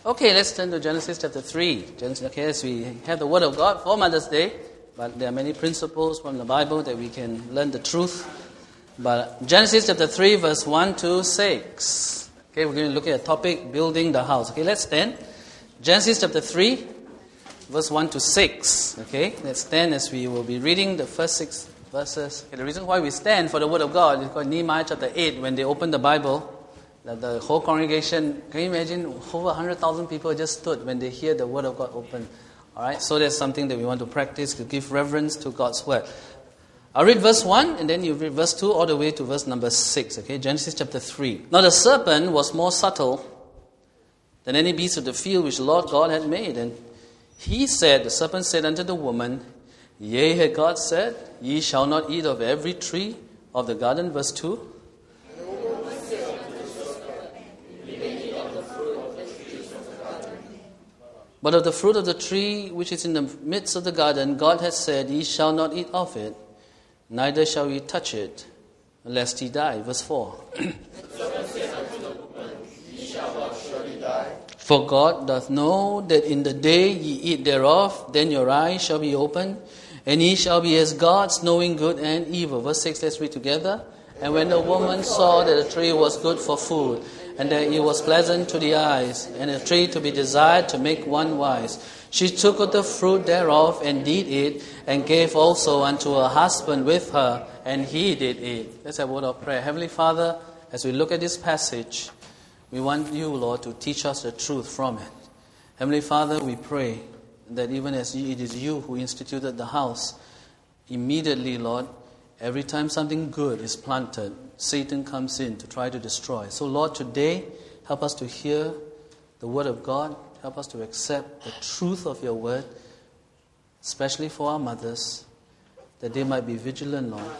Okay, let's turn to Genesis chapter 3. Okay, as we have the Word of God for Mother's Day, but there are many principles from the Bible that we can learn the truth. But Genesis chapter 3, verse 1 to 6. Okay, we're going to look at a topic, building the house. Okay, let's stand. Genesis chapter 3, verse 1 to 6. Okay, let's stand as we will be reading the first 6 verses. Okay, the reason why we stand for the Word of God is because Nehemiah chapter 8, when they opened the Bible, the whole congregation, can you imagine, over 100,000 people just stood when they hear the Word of God open. All right, so that's something that we want to practice, to give reverence to God's Word. I'll read verse 1, and then you read verse 2 all the way to verse number 6. Okay, Genesis chapter 3. Now the serpent was more subtle than any beast of the field which the Lord God had made. And the serpent said unto the woman, Yea, had God said, Ye shall not eat of every tree of the garden. Verse 2. But of the fruit of the tree which is in the midst of the garden, God has said, Ye shall not eat of it, neither shall ye touch it, lest ye die. Verse 4. For God doth know that in the day ye eat thereof, then your eyes shall be opened, and ye shall be as gods, knowing good and evil. Verse 6, let's read together. And when the woman saw that the tree was good for food, and that it was pleasant to the eyes, and a tree to be desired to make one wise, she took of the fruit thereof, and did eat, and gave also unto her husband with her, and he did eat. Let's have a word of prayer. Heavenly Father, as we look at this passage, we want you, Lord, to teach us the truth from it. Heavenly Father, we pray that even as it is you who instituted the house, immediately, Lord, every time something good is planted, Satan comes in to try to destroy. So, Lord, today, help us to hear the Word of God. Help us to accept the truth of your Word, especially for our mothers, that they might be vigilant, Lord,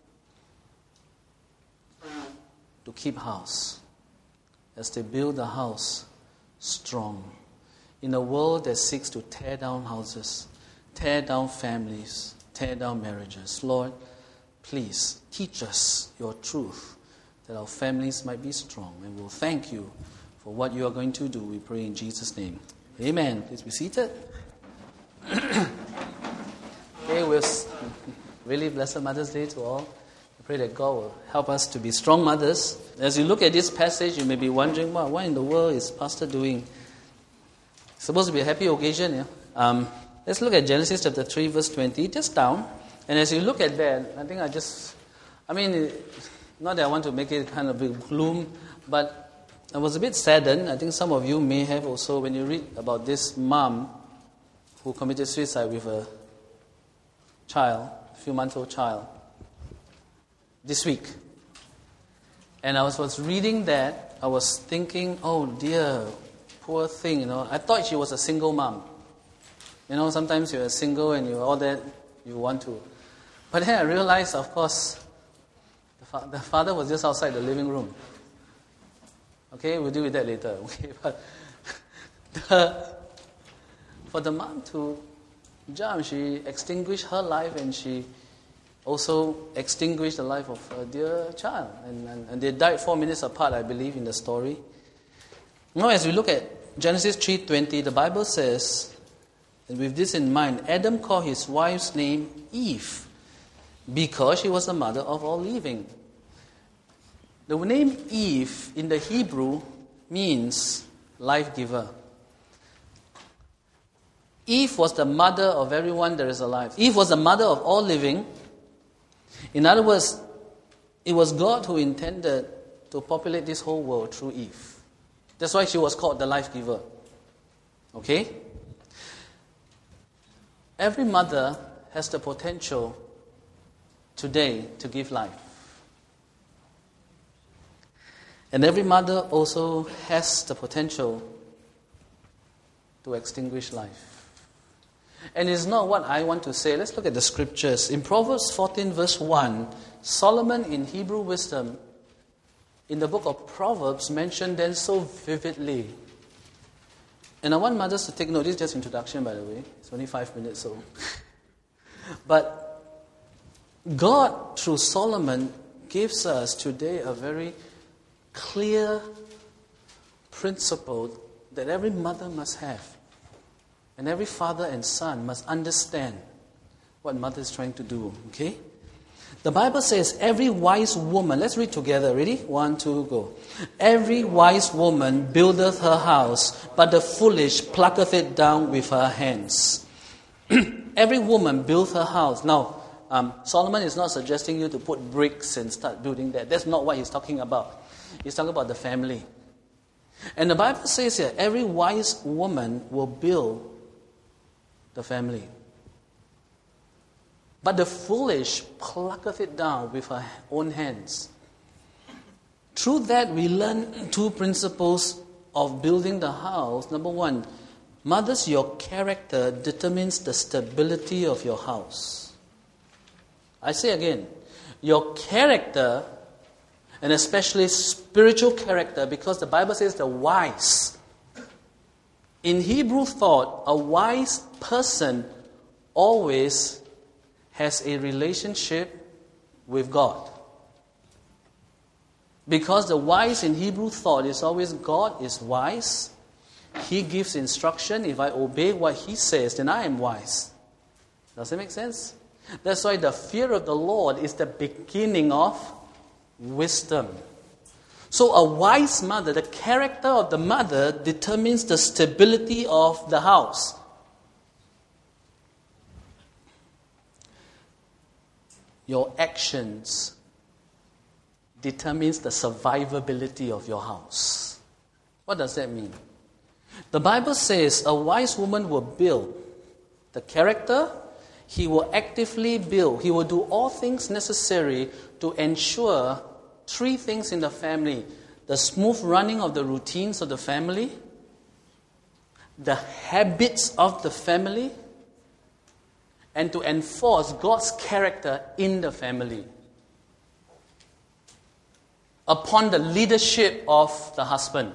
to keep house, as they build the house strong. In a world that seeks to tear down houses, tear down families, tear down marriages, Lord, please teach us your truth, that our families might be strong. And we'll thank you for what you are going to do. We pray in Jesus' name. Amen. Please be seated. Okay, we'll really blessed Mother's Day to all. I pray that God will help us to be strong mothers. As you look at this passage, you may be wondering, well, what in the world is Pastor doing? It's supposed to be a happy occasion, yeah? Let's look at Genesis chapter 3, verse 20, just down. And as you look at that, not that I want to make it kind of big gloom, but I was a bit saddened. I think some of you may have also, when you read about this mom who committed suicide with a child, a few months old child, this week. And I was reading that, I was thinking, oh dear, poor thing, I thought she was a single mom. Sometimes you're single and you're all that you want to. But then I realized, of course, the father was just outside the living room. Okay, we'll deal with that later. Okay, but for the mom to jump, she extinguished her life, and she also extinguished the life of a dear child. And they died 4 minutes apart, I believe, in the story. Now, as we look at Genesis 3:20, the Bible says, and with this in mind, Adam called his wife's name Eve, because she was the mother of all living. The name Eve in the Hebrew means life giver. Eve was the mother of everyone that is alive. Eve was the mother of all living. In other words, it was God who intended to populate this whole world through Eve. That's why she was called the life giver. Okay? Every mother has the potential today to give life. And every mother also has the potential to extinguish life. And it's not what I want to say. Let's look at the scriptures. In Proverbs 14 verse 1, Solomon in Hebrew wisdom, in the book of Proverbs, mentioned them so vividly. And I want mothers to take note. This is just introduction, by the way. It's only 5 minutes, so. But God, through Solomon, gives us today a very clear principle that every mother must have. And every father and son must understand what mother is trying to do. Okay? The Bible says every wise woman, let's read together, ready? 1, 2, go. Every wise woman buildeth her house, but the foolish plucketh it down with her hands. Every woman builds her house. Now, Solomon is not suggesting you to put bricks and start building that. That's not what he's talking about. He's talking about the family. And the Bible says here, every wise woman will build the family. But the foolish plucketh it down with her own hands. Through that, we learn 2 principles of building the house. Number 1, mothers, your character determines the stability of your house. I say again, your character, and especially spiritual character, because the Bible says the wise. In Hebrew thought, a wise person always has a relationship with God. Because the wise in Hebrew thought is always God is wise. He gives instruction. If I obey what He says, then I am wise. Does that make sense? That's why the fear of the Lord is the beginning of wisdom. So a wise mother, the character of the mother determines the stability of the house. Your actions determines the survivability of your house. What does that mean? The Bible says a wise woman will build the character. He will actively build. He will do all things necessary to ensure 3 things in the family: the smooth running of the routines of the family, the habits of the family, and to enforce God's character in the family upon the leadership of the husband.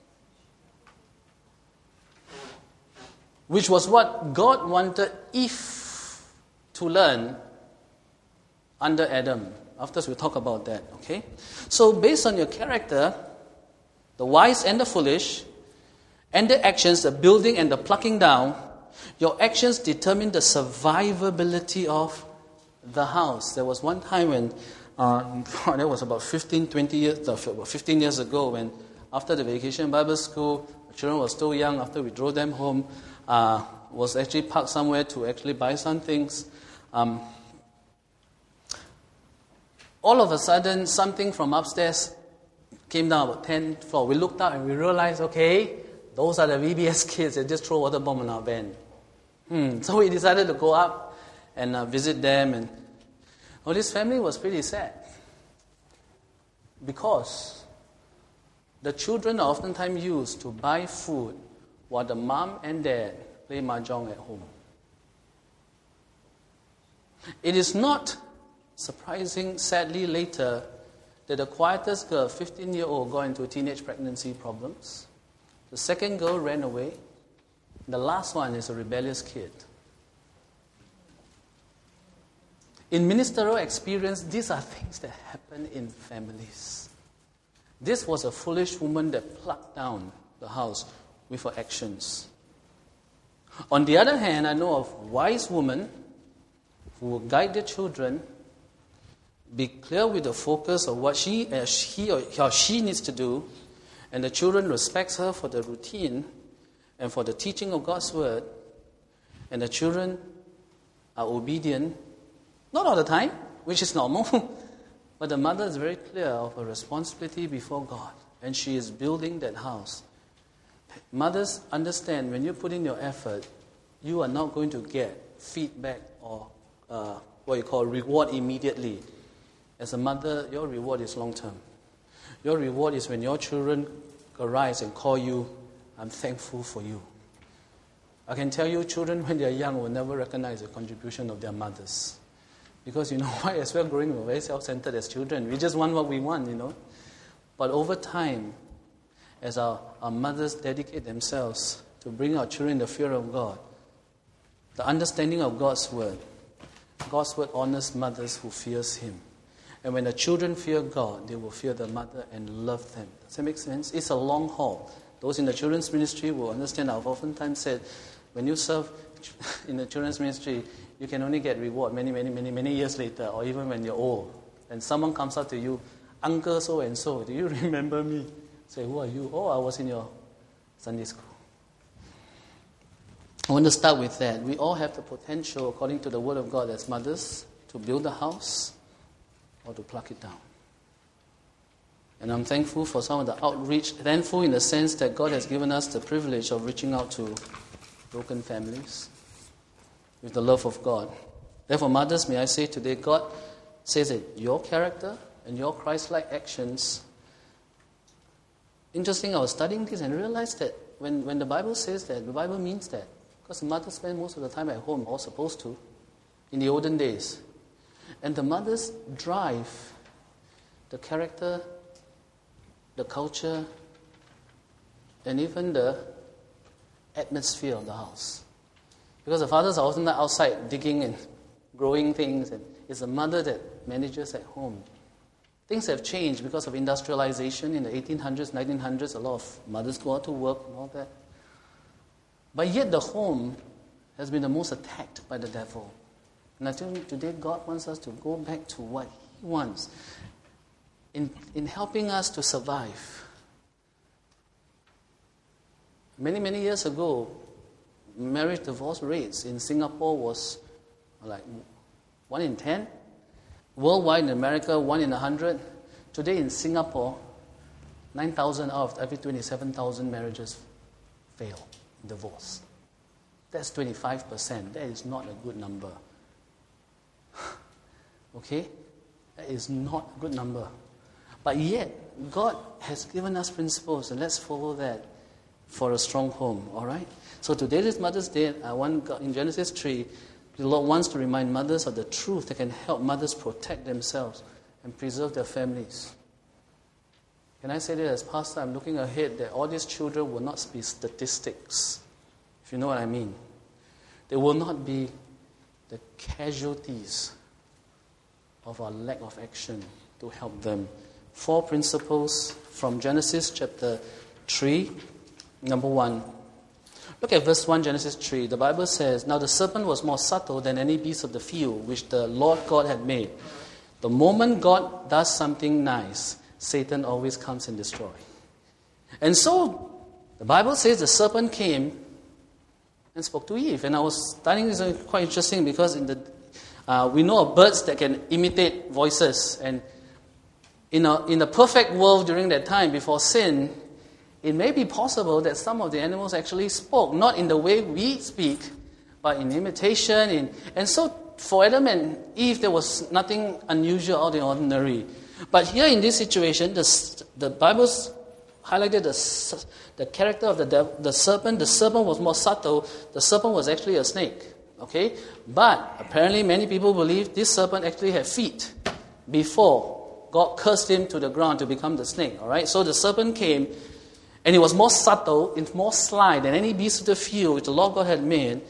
Which was what God wanted Eve to learn under Adam. After we'll talk about that, okay? So based on your character, the wise and the foolish, and the actions, the building and the plucking down, your actions determine the survivability of the house. There was one time when, that was about 15 years ago, when after the vacation Bible school, the children were still young. After we drove them home, was actually parked somewhere to actually buy some things. All of a sudden, something from upstairs came down about 10th floor. We looked up and we realized, okay, those are the VBS kids that just throw water bomb on our van. So we decided to go up and visit them. And this family was pretty sad. Because the children are oftentimes used to buy food while the mom and dad play mahjong at home. It is not surprising, sadly, later, that the quietest girl, 15-year-old, got into teenage pregnancy problems. The second girl ran away. The last one is a rebellious kid. In ministerial experience, these are things that happen in families. This was a foolish woman that plucked down the house with her actions. On the other hand, I know of wise women who will guide their children, be clear with the focus of what he or she needs to do, and the children respects her for the routine and for the teaching of God's word, and the children are obedient, not all the time, which is normal, but the mother is very clear of her responsibility before God, and she is building that house. Mothers, understand when you put in your effort, you are not going to get feedback or what you call reward immediately. As a mother, your reward is long-term. Your reward is when your children arise and call you, I'm thankful for you. I can tell you, children when they are young will never recognize the contribution of their mothers. Because you know why? As we're growing, we're very self-centered as children. We just want what we want, you know. But over time, as our mothers dedicate themselves to bring our children the fear of God, the understanding of God's word honors mothers who fears Him. And when the children fear God, they will fear the mother and love them. Does that make sense? It's a long haul. Those in the children's ministry will understand. I've oftentimes said, when you serve in the children's ministry, you can only get reward many years later, or even when you're old. And someone comes up to you, Uncle so-and-so, do you remember me? Say, who are you? Oh, I was in your Sunday school. I want to start with that. We all have the potential, according to the Word of God, as mothers, to build a house or to pluck it down. And I'm thankful for some of the outreach, thankful in the sense that God has given us the privilege of reaching out to broken families with the love of God. Therefore, mothers, may I say today, God says that your character and your Christ-like actions. Interesting, I was studying this and realized that when the Bible says that, the Bible means that. Because the mothers spend most of the time at home, or supposed to, in the olden days. And the mothers drive the character, the culture, and even the atmosphere of the house. Because the fathers are often outside digging and growing things, and it's the mother that manages at home. Things have changed because of industrialization in the 1800s, 1900s. A lot of mothers go out to work and all that. But yet the home has been the most attacked by the devil. And I tell you, today God wants us to go back to what He wants in helping us to survive. Many years ago, marriage divorce rates in Singapore was like 1 in 10. Worldwide in America, 1 in 100. Today in Singapore, 9,000 out of every 27,000 marriages fail in divorce. That's 25%. That is not a good number. Okay? That is not a good number. But yet, God has given us principles, and let's follow that for a strong home, all right? So today is Mother's Day. I want God, in Genesis 3, the Lord wants to remind mothers of the truth that can help mothers protect themselves and preserve their families. Can I say that as pastor, I'm looking ahead that all these children will not be statistics, if you know what I mean. They will not be the casualties of our lack of action to help them. 4 principles from Genesis chapter 3. Number 1. Look at verse 1, Genesis 3. The Bible says, "Now the serpent was more subtle than any beast of the field which the Lord God had made." The moment God does something nice, Satan always comes and destroys. And so, the Bible says the serpent came and spoke to Eve. And I was studying this, quite interesting, because we know of birds that can imitate voices. And in a perfect world during that time, before sin, it may be possible that some of the animals actually spoke, not in the way we speak, but in imitation. And so for Adam and Eve, there was nothing unusual out of the ordinary. But here in this situation, the Bible's highlighted the character of the serpent. The serpent was more subtle. The serpent was actually a snake. Okay? But apparently many people believe this serpent actually had feet before God cursed him to the ground to become the snake. All right? So the serpent came, and it was more subtle, it's more sly than any beast of the field which the Lord God had made.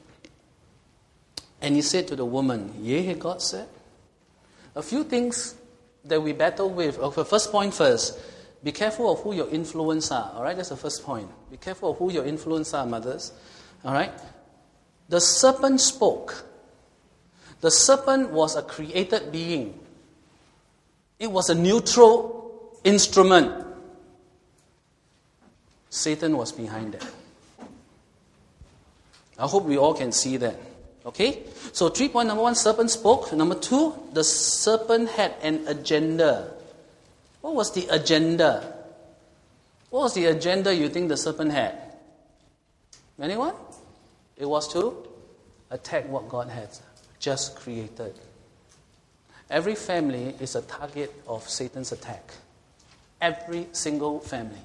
And he said to the woman, "Yea, God said." A few things that we battle with. Okay, first point first. Be careful of who your influence are. All right, that's the first point. Be careful of who your influence are, mothers. All right. The serpent spoke. The serpent was a created being. It was a neutral instrument. Satan was behind that. I hope we all can see that. Okay? So 3 point, number 1, serpent spoke. Number 2, the serpent had an agenda. What was the agenda? What was the agenda you think the serpent had? Anyone? It was to attack what God had just created. Every family is a target of Satan's attack. Every single family.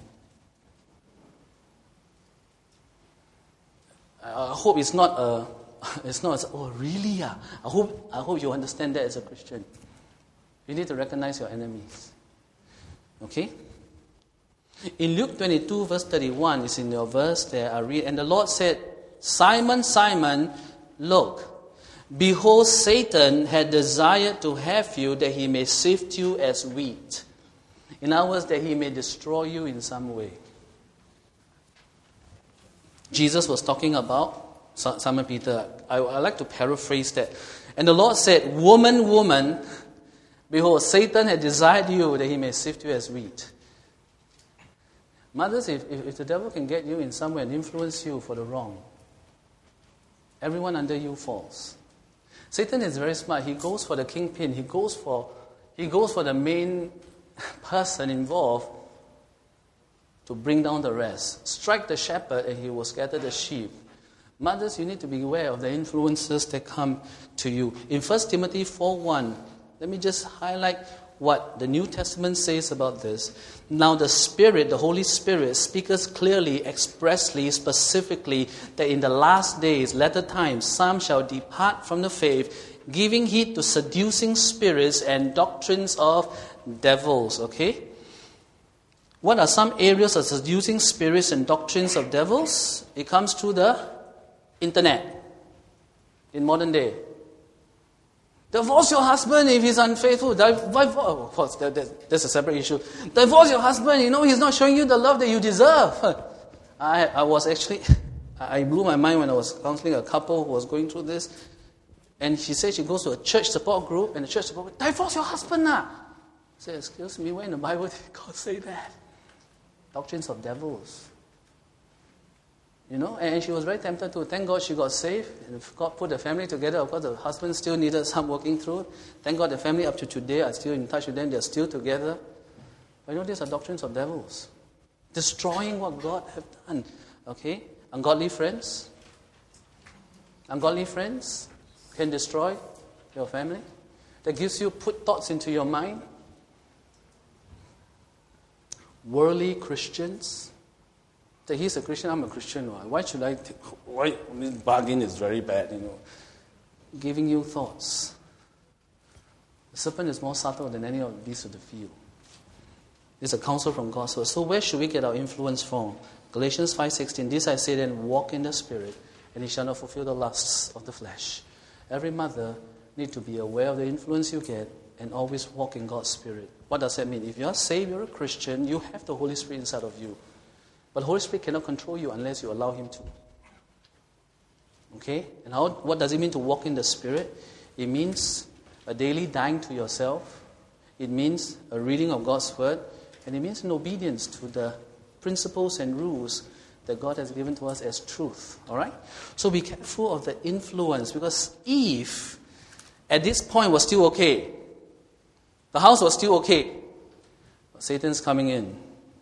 I hope it's not oh really? Yeah. I hope you understand that as a Christian. You need to recognize your enemies. Okay? In Luke 22 verse 31, is in your verse there, I read, "And the Lord said, Simon, Simon, look, behold, Satan had desired to have you that he may sift you as wheat." In other words, that he may destroy you in some way. Jesus was talking about Simon Peter. I like to paraphrase that. And the Lord said, "Woman, woman, behold, Satan had desired you that he may sift you as wheat." Mothers, if the devil can get you in some way and influence you for the wrong, everyone under you falls. Satan is very smart. He goes for the kingpin. He goes for the main person involved to bring down the rest. Strike the shepherd and he will scatter the sheep. Mothers, you need to be aware of the influences that come to you. In 1 Timothy 4:1, let me just highlight what the New Testament says about this. Now the Spirit, the Holy Spirit, speaks clearly, expressly, specifically, that in the last days, latter times, some shall depart from the faith, giving heed to seducing spirits and doctrines of devils. Okay? What are some areas of seducing spirits and doctrines of devils? It comes through the internet in modern day. Divorce your husband if he's unfaithful. Of course, that's a separate issue. Divorce your husband, he's not showing you the love that you deserve. I blew my mind when I was counseling a couple who was going through this. And she said she goes to a church support group, and the church support group, divorce your husband now. I said, excuse me, where in the Bible did God say that? Doctrines of devils. And she was very tempted to. Thank God she got saved. And God put the family together. Of course, the husband still needed some working through. Thank God the family up to today are still in touch with them. They're still together. But these are doctrines of devils. Destroying what God has done. Okay? Ungodly friends. Ungodly friends can destroy your family. That gives you, put thoughts into your mind. Worldly Christians. That he's a Christian, I'm a Christian. Why should I why this bargain is very bad, Giving you thoughts. The serpent is more subtle than any of the beasts of the field. It's a counsel from God. So where should we get our influence from? Galatians 5:16. This I say then, walk in the Spirit, and you shall not fulfill the lusts of the flesh. Every mother needs to be aware of the influence you get and always walk in God's Spirit. What does that mean? If you're saved, you're a Christian, you have the Holy Spirit inside of you. But the Holy Spirit cannot control you unless you allow Him to. Okay? And what does it mean to walk in the Spirit? It means a daily dying to yourself. It means a reading of God's Word. And it means an obedience to the principles and rules that God has given to us as truth. Alright? So be careful of the influence, because Eve, at this point, was still okay. The house was still okay. But Satan's coming in.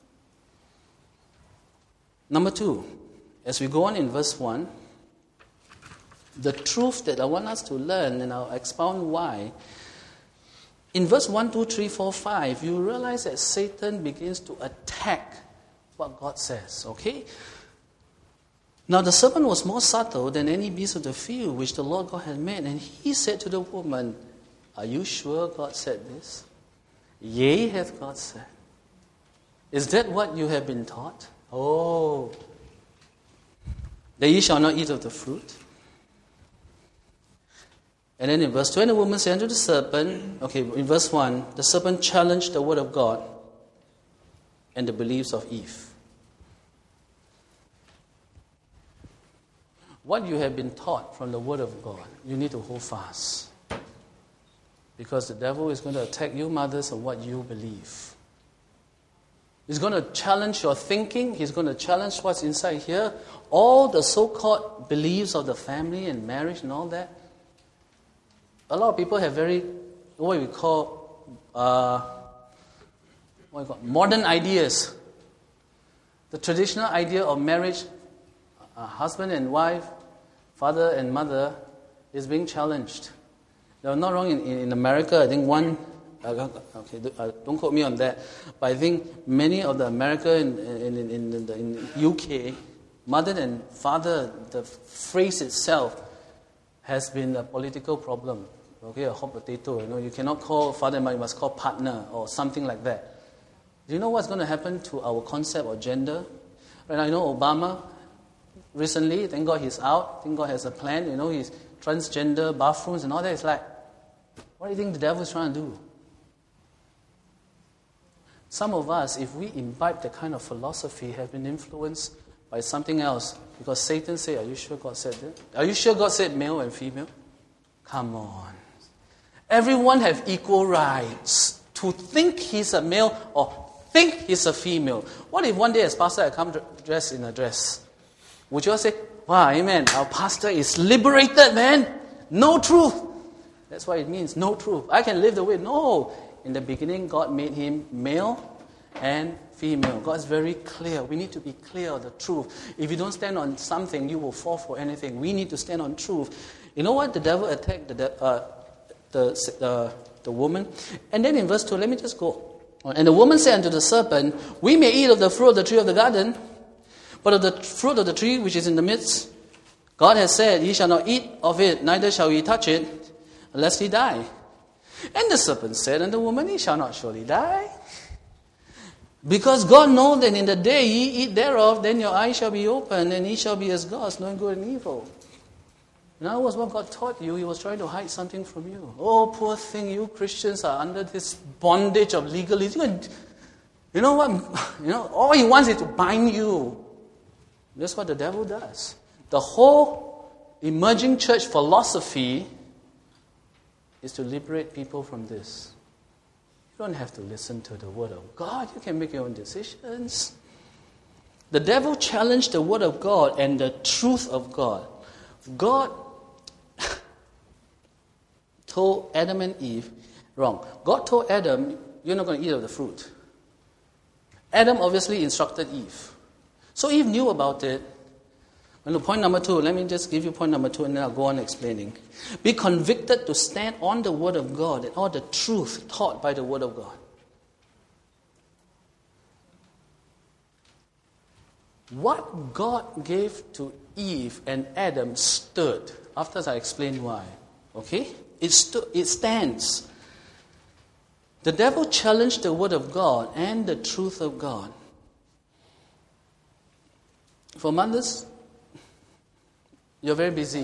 Number 2, as we go on in verse 1, the truth that I want us to learn, and I'll expound why. In verse 1, 2, 3, 4, 5, you realize that Satan begins to attack what God says, okay? Now the serpent was more subtle than any beast of the field which the Lord God had made, and he said to the woman, are you sure God said this? Yea, hath God said. Is that what you have been taught? Oh, that ye shall not eat of the fruit. And then in verse 2, and the woman said unto the serpent, in verse 1, the serpent challenged the word of God and the beliefs of Eve. What you have been taught from the word of God, you need to hold fast. Because the devil is going to attack you, mothers, on what you believe. He's going to challenge your thinking. He's going to challenge what's inside here. All the so-called beliefs of the family and marriage and all that. A lot of people have what we call modern ideas. The traditional idea of marriage, husband and wife, father and mother, is being challenged. Now, not wrong, in America, I think don't quote me on that, but I think many of the America in UK, mother and father, the phrase itself has been a political problem. Okay, a hot potato. You cannot call father and mother, you must call partner or something like that. Do you know what's going to happen to our concept of gender? Right, I know Obama recently, thank God he's out, thank God has a plan, he's transgender bathrooms and all that. It's like, what do you think the devil is trying to do? Some of us, if we imbibe the kind of philosophy, have been influenced but it's something else. Because Satan said, are you sure God said that? Are you sure God said male and female? Come on. Everyone have equal rights to think he's a male or think he's a female. What if one day as pastor I come dressed in a dress? Would you all say, wow, amen, our pastor is liberated, man. No truth. That's what it means, no truth. I can live the way. No. In the beginning, God made him male and female. God's very clear. We need to be clear of the truth. If you don't stand on something, you will fall for anything. We need to stand on truth. You know what? The devil attacked the woman. And then in verse 2, let me just go. And the woman said unto the serpent, we may eat of the fruit of the tree of the garden, but of the fruit of the tree which is in the midst, God has said, ye shall not eat of it, neither shall ye touch it, lest ye die. And the serpent said unto the woman, ye shall not surely die. Because God knows that in the day ye eat thereof, then your eyes shall be opened, and ye shall be as gods, knowing good and evil. In other words, what God taught you, He was trying to hide something from you. Oh, poor thing, you Christians are under this bondage of legalism. You know what? All He wants is to bind you. That's what the devil does. The whole emerging church philosophy is to liberate people from this. You don't have to listen to the Word of God. You can make your own decisions. The devil challenged the Word of God and the truth of God. God told Adam and Eve, wrong. God told Adam, you're not going to eat of the fruit. Adam obviously instructed Eve. So Eve knew about it. And point number 2, let me just give you point number 2 and then I'll go on explaining. Be convicted to stand on the Word of God and all the truth taught by the Word of God. What God gave to Eve and Adam stood. After I explain why. Okay? It stands. The devil challenged the Word of God and the truth of God. For mothers, you're very busy.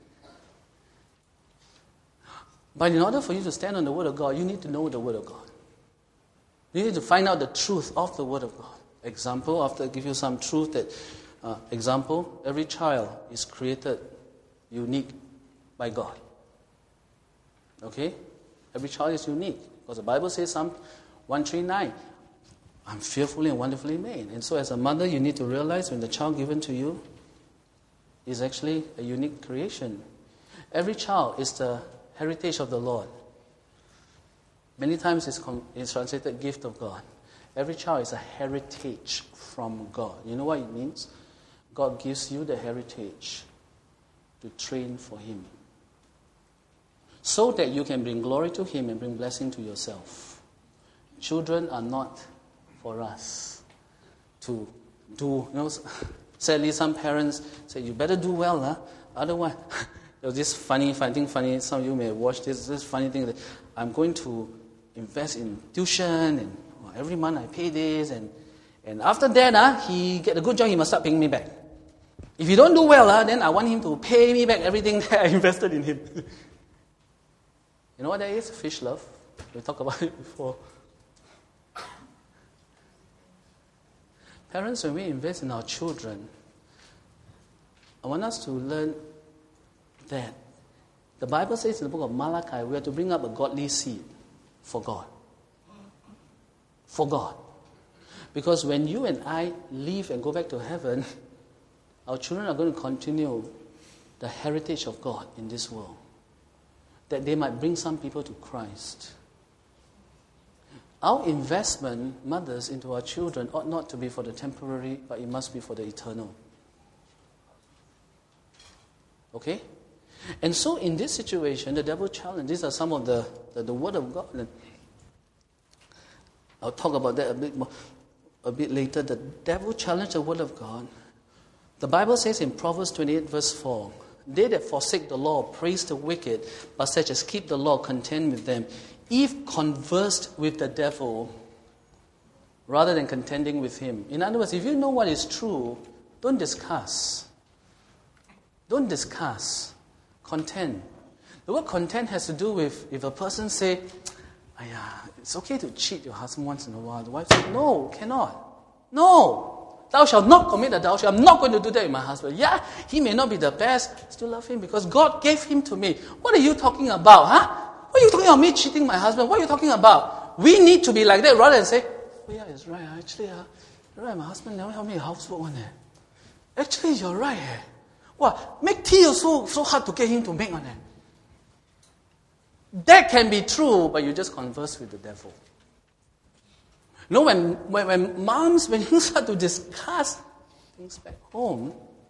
But in order for you to stand on the Word of God, you need to know the Word of God. You need to find out the truth of the Word of God. Example, after I give you some truth that, every child is created unique by God. Okay? Every child is unique. Because the Bible says Psalm 139, I'm fearfully and wonderfully made. And so as a mother, you need to realize when the child given to you is actually a unique creation. Every child is the heritage of the Lord. Many times it's translated gift of God. Every child is a heritage from God. You know what it means? God gives you the heritage to train for Him. So that you can bring glory to Him and bring blessing to yourself. Children are not for us to do. Sadly, some parents say, you better do well, huh? Otherwise, there was this funny, some of you may have watched this funny thing that I'm going to invest in tuition and every month I pay this and after that, he get a good job, he must start paying me back. If you don't do well, then I want him to pay me back everything that I invested in him. You know what that is? Fish love. We talked about it before. Parents, when we invest in our children, I want us to learn that the Bible says in the book of Malachi, we are to bring up a godly seed for God. For God. Because when you and I leave and go back to heaven, our children are going to continue the heritage of God in this world. That they might bring some people to Christ. Our investment, mothers, into our children ought not to be for the temporary, but it must be for the eternal. Okay? And so in this situation, the devil challenged. These are some of the Word of God. I'll talk about that a bit later. The devil challenged the Word of God. The Bible says in Proverbs 28 verse 4, they that forsake the law praise the wicked, but such as keep the law contend with them. Eve conversed with the devil rather than contending with him. In other words, if you know what is true, don't discuss. Don't discuss. Contend. The word contend has to do with if a person say, it's okay to cheat your husband once in a while. The wife says, no, cannot. No. Thou shalt not commit adultery. I'm not going to do that with my husband. Yeah, he may not be the best. I still love him because God gave him to me. What are you talking about, huh? What are you talking about me cheating my husband? What are you talking about? We need to be like that rather than say, oh yeah, it's right. Actually, you're right, my husband never helped me with housework one day. Actually, you're right. What? Make tea also so hard to get him to make one day. That can be true, but you just converse with the devil. You know, when moms, when you start to discuss things back home,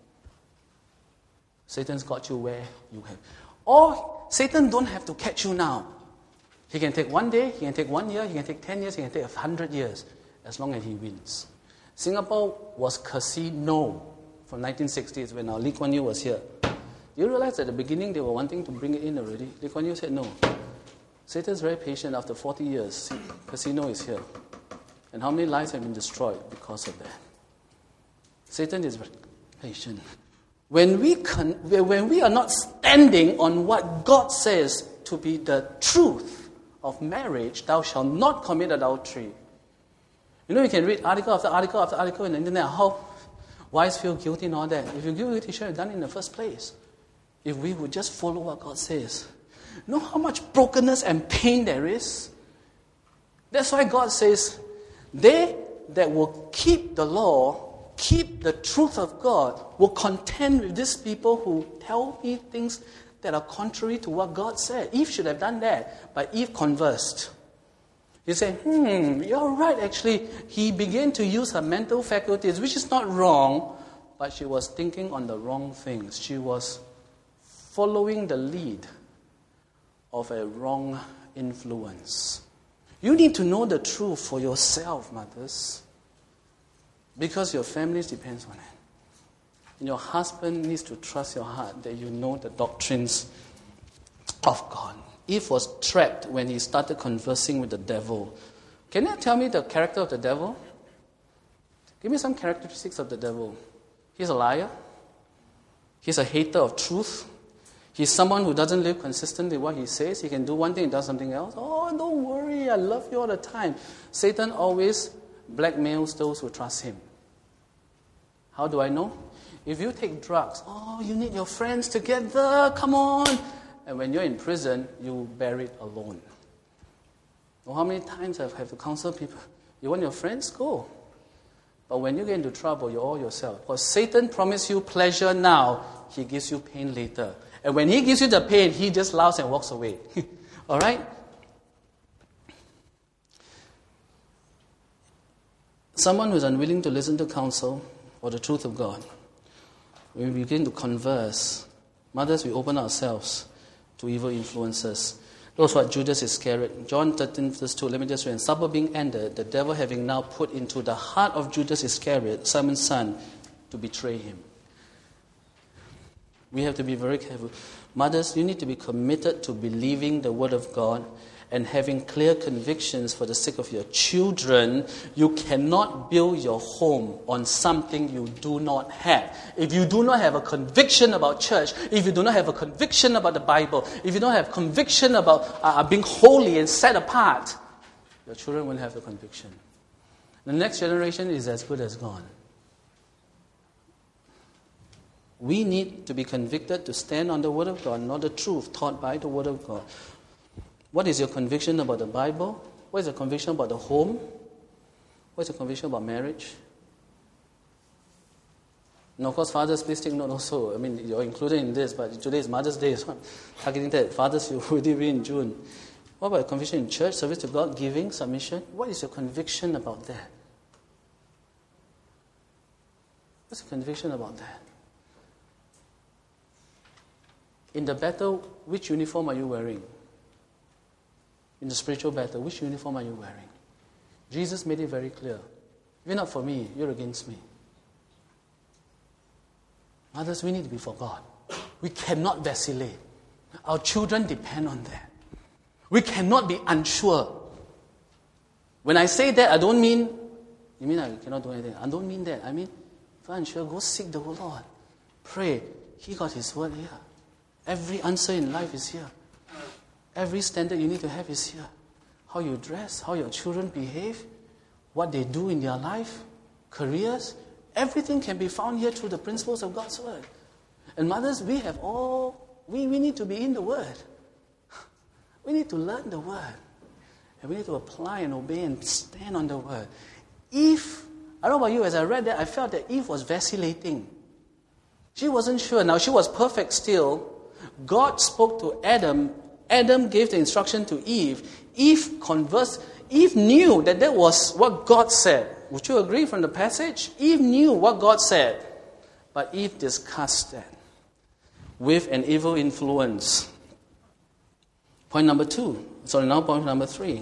Satan's got you where you have. Or Satan don't have to catch you now. He can take 1 day, he can take 1 year, he can take 10 years, he can take 100 years, as long as he wins. Singapore was casino from 1960s when our Lee Kuan Yew was here. You realize at the beginning they were wanting to bring it in already? Lee Kuan Yew said no. Satan's very patient. After 40 years, casino is here. And how many lives have been destroyed because of that? Satan is very patient. When we are not standing on what God says to be the truth of marriage, thou shalt not commit adultery. You know, you can read article after article after article on the internet how wives feel guilty and all that. If you feel guilty, you should have done it in the first place. If we would just follow what God says. You know how much brokenness and pain there is? That's why God says, they that will keep the law, keep the truth of God, will contend with these people who tell me things that are contrary to what God said. Eve should have done that, but Eve conversed. You say, you're right, actually. He began to use her mental faculties, which is not wrong, but she was thinking on the wrong things. She was following the lead of a wrong influence. You need to know the truth for yourself, mothers, because your family depends on it. And your husband needs to trust your heart that you know the doctrines of God. Eve was trapped when he started conversing with the devil. Can you tell me the character of the devil? Give me some characteristics of the devil. He's a liar. He's a hater of truth. He's someone who doesn't live consistently what he says. He can do one thing and does something else. Oh, don't worry, I love you all the time. Satan always blackmails those who trust him. How do I know? If you take drugs, oh, you need your friends together, come on. And when you're in prison, you bear it alone. Well, how many times I have to counsel people? You want your friends? Go. But when you get into trouble, you're all yourself. Because Satan promises you pleasure now, he gives you pain later. And when he gives you the pain, he just laughs and walks away. All right? Someone who is unwilling to listen to counsel or the truth of God, when we begin to converse, mothers, we open ourselves to evil influences. Those what Judas Iscariot. John 13, verse 2, let me just read. And supper being ended, the devil having now put into the heart of Judas Iscariot, Simon's son, to betray him. We have to be very careful. Mothers, you need to be committed to believing the Word of God and having clear convictions for the sake of your children. You cannot build your home on something you do not have. If you do not have a conviction about church, if you do not have a conviction about the Bible, if you don't have conviction about being holy and set apart, your children won't have the conviction. The next generation is as good as gone. We need to be convicted to stand on the Word of God, not the truth taught by the Word of God. What is your conviction about the Bible? What is your conviction about the home? What is your conviction about marriage? And of course, fathers, please take note also. I mean, you're included in this, but today is Mother's Day, so I'm targeting that. Fathers, you already read in June. What about your conviction in church, service to God, giving, submission? What is your conviction about that? What's your conviction about that? In the battle, which uniform are you wearing? In the spiritual battle, which uniform are you wearing? Jesus made it very clear. If you're not for me, you're against me. Mothers, we need to be for God. We cannot vacillate. Our children depend on that. We cannot be unsure. When I say that, I don't mean, you mean I cannot do anything? I don't mean that. I mean, if you're unsure, go seek the Lord. Pray. He got His word here. Every answer in life is here. Every standard you need to have is here. How you dress, how your children behave, what they do in their life, careers, Everything can be found here through the principles of God's word. And mothers, we need to be in the word. We need to learn the word. And we need to apply and obey and stand on the word. Eve, I don't know about you, as I read that, I felt that Eve was vacillating. She wasn't sure. Now, she was perfect still. God spoke to Adam. Adam gave the instruction to Eve. Eve conversed. Eve knew that was what God said. Would you agree from the passage? Eve knew what God said. But Eve discussed that with an evil influence. Point number 3.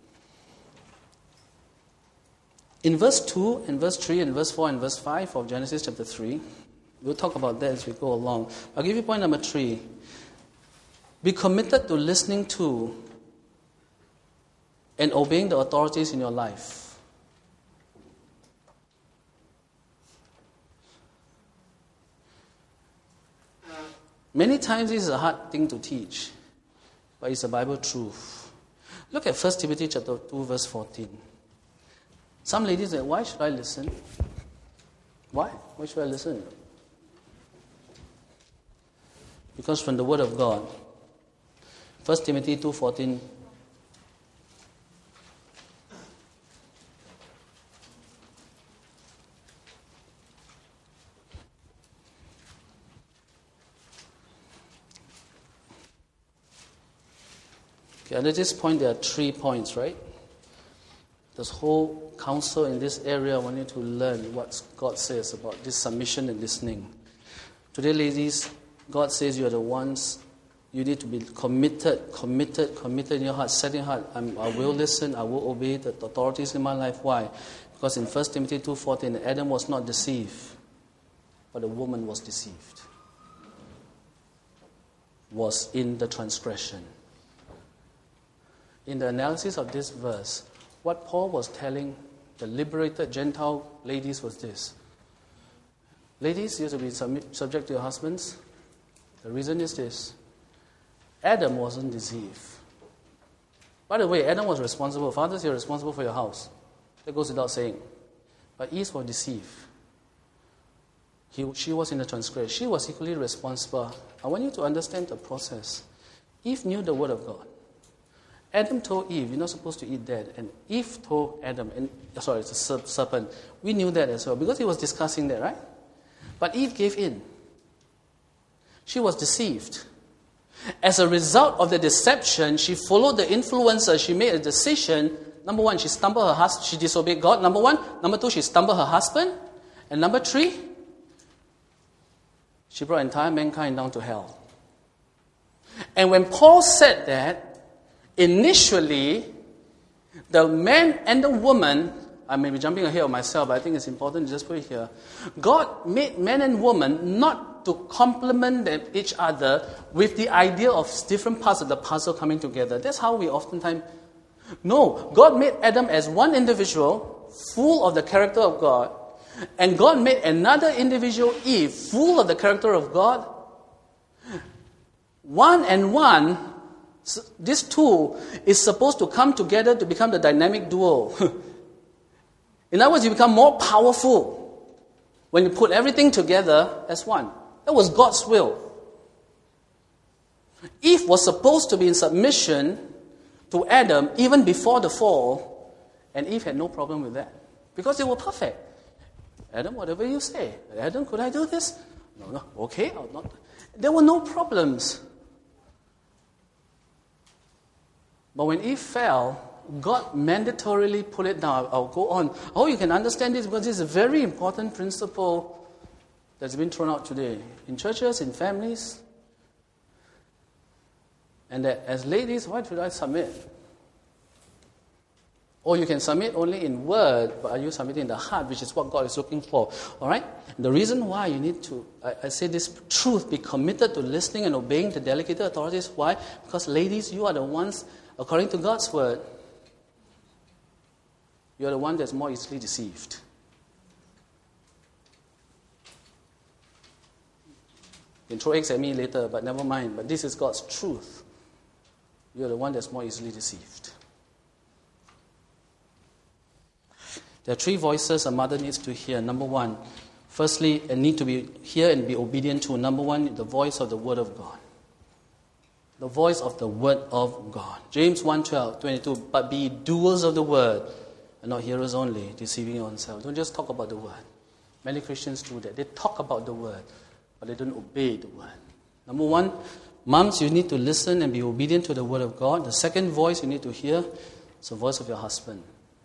In verse 2 and verse 3 and verse 4 and verse 5 of Genesis chapter 3, we'll talk about that as we go along. I'll give you point number 3. Be committed to listening to and obeying the authorities in your life. Many times this is a hard thing to teach, but it's a Bible truth. Look at 1 Timothy chapter 2, verse 14. Some ladies say, why should I listen? Why? Why should I listen? Because from the Word of God, 1 Timothy 2:14. Okay, at this point there are 3 points, right? This whole counsel in this area, I want you to learn what God says about this submission and listening. Today, ladies, God says you are the ones. You need to be committed in your heart, set in your heart. I will listen, I will obey the authorities in my life. Why? Because in 1 Timothy 2:14, Adam was not deceived, but the woman was deceived. Was in the transgression. In the analysis of this verse, what Paul was telling the liberated Gentile ladies was this. Ladies, you have to be subject to your husbands. The reason is this. Adam wasn't deceived. By the way, Adam was responsible. Fathers, you're responsible for your house. That goes without saying. But Eve was deceived. She was in the transgression. She was equally responsible. I want you to understand the process. Eve knew the word of God. Adam told Eve, you're not supposed to eat that. And Eve told Adam, it's a serpent. We knew that as well, because he was discussing that, right? But Eve gave in. She was deceived. As a result of the deception, she followed the influencer. She made a decision. Number 1, she stumbled her husband. She disobeyed God, number 1. Number 2, she stumbled her husband. And number 3, she brought entire mankind down to hell. And when Paul said that, initially, the man and the woman, I may be jumping ahead of myself, but I think it's important to just put it here. God made man and woman not to complement each other with the idea of different parts of the puzzle coming together. That's how we oftentimes... No, God made Adam as one individual, full of the character of God, and God made another individual, Eve, full of the character of God. One and one, this two is supposed to come together to become the dynamic duo. In other words, you become more powerful when you put everything together as one. That was God's will. Eve was supposed to be in submission to Adam even before the fall, and Eve had no problem with that because they were perfect. Adam, whatever you say. Adam, could I do this? No. Okay, I'll not. There were no problems. But when Eve fell, God mandatorily put it down. I'll go on. Oh, you can understand this because this is a very important principle that's been thrown out today in churches, in families. And that as ladies, why should I submit? Or you can submit only in word, but are you submitting in the heart, which is what God is looking for? All right? The reason why you need to, I say this truth, be committed to listening and obeying the delegated authorities. Why? Because ladies, you are the ones, according to God's word, you are the one that's more easily deceived. You can throw eggs at me later, but never mind. But this is God's truth. You are the one that's more easily deceived. There are three voices a mother needs to hear. Number one, Firstly, I need to be here and be obedient to, number one, the voice of the Word of God. The voice of the Word of God. James 1:22, but be doers of the Word, and not hearers only, deceiving yourselves. Don't just talk about the Word. Many Christians do that. They talk about the Word, but they don't obey the Word. Number one, moms, you need to listen and be obedient to the Word of God. The second voice you need to hear is the voice of your husband.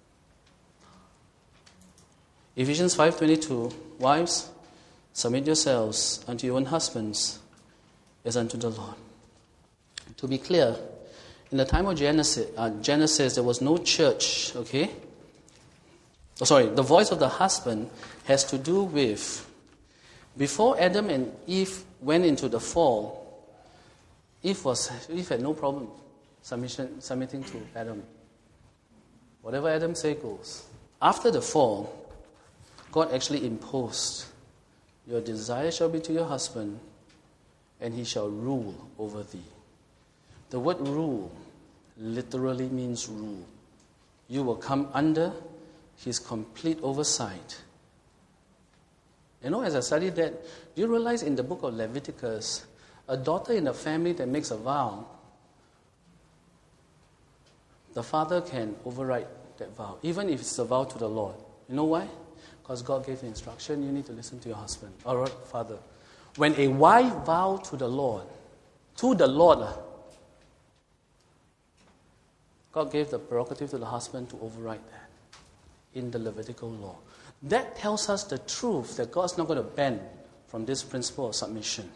Ephesians 5:22, wives, submit yourselves unto your own husbands as unto the Lord. To be clear, in the time of Genesis, there was no church, okay? The voice of the husband has to do with, before Adam and Eve went into the fall, Eve had no problem submitting to Adam. Whatever Adam said goes. After the fall, God actually imposed, your desire shall be to your husband, and he shall rule over thee. The word rule literally means rule. You will come under his complete oversight. You know, as I studied that, do you realize in the book of Leviticus, a daughter in a family that makes a vow, the father can override that vow, even if it's a vow to the Lord. You know why? Because God gave the instruction, you need to listen to your husband or father. When a wife vows to the Lord, God gave the prerogative to the husband to override that in the Levitical law. That tells us the truth that God's not going to bend from this principle of submission.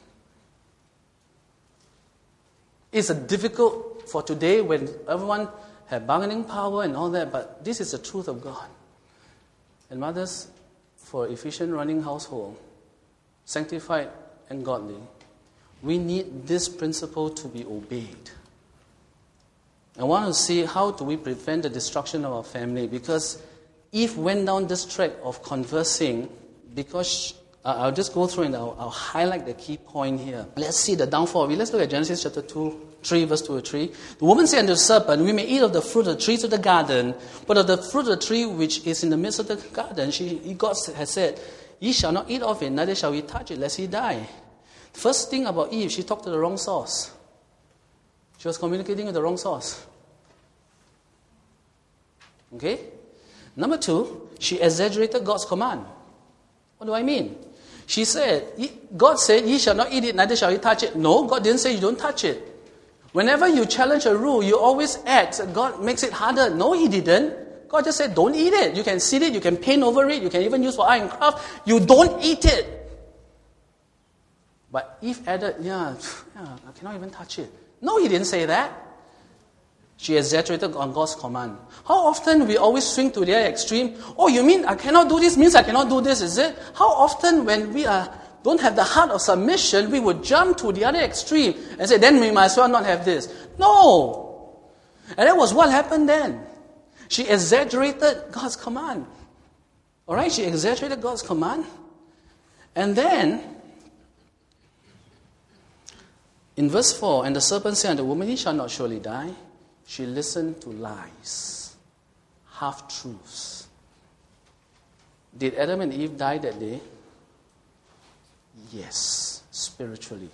It's difficult for today when everyone has bargaining power and all that, but this is the truth of God. And mothers, for efficient running household, sanctified and godly, we need this principle to be obeyed. I want to see how do we prevent the destruction of our family, because Eve went down this track of conversing because I'll just go through and I'll highlight the key point here. Let's see the downfall. Let's look at Genesis chapter 3, verse 2 or 3. The woman said unto the serpent, we may eat of the fruit of the trees of the garden, but of the fruit of the tree which is in the midst of the garden, God has said, ye shall not eat of it, neither shall ye touch it, lest ye die. First thing about Eve, she talked to the wrong source. She was communicating with the wrong source. Okay? Number two, she exaggerated God's command. What do I mean? She said, God said, ye shall not eat it, neither shall ye touch it. No, God didn't say you don't touch it. Whenever you challenge a rule, you always add, God makes it harder. No, he didn't. God just said, don't eat it. You can seed it, you can paint over it, you can even use for art and craft. You don't eat it. But Eve added, I cannot even touch it. No, he didn't say that. She exaggerated on God's command. How often we always swing to the extreme? Oh, you mean I cannot do this means I cannot do this, is it? How often when we don't have the heart of submission, we would jump to the other extreme and say, then we might as well not have this. No! And that was what happened then. She exaggerated God's command. Alright, she exaggerated God's command. And then, in verse 4, and the serpent said unto the woman, he shall not surely die. She listened to lies, half-truths. Did Adam and Eve die that day? Yes, spiritually.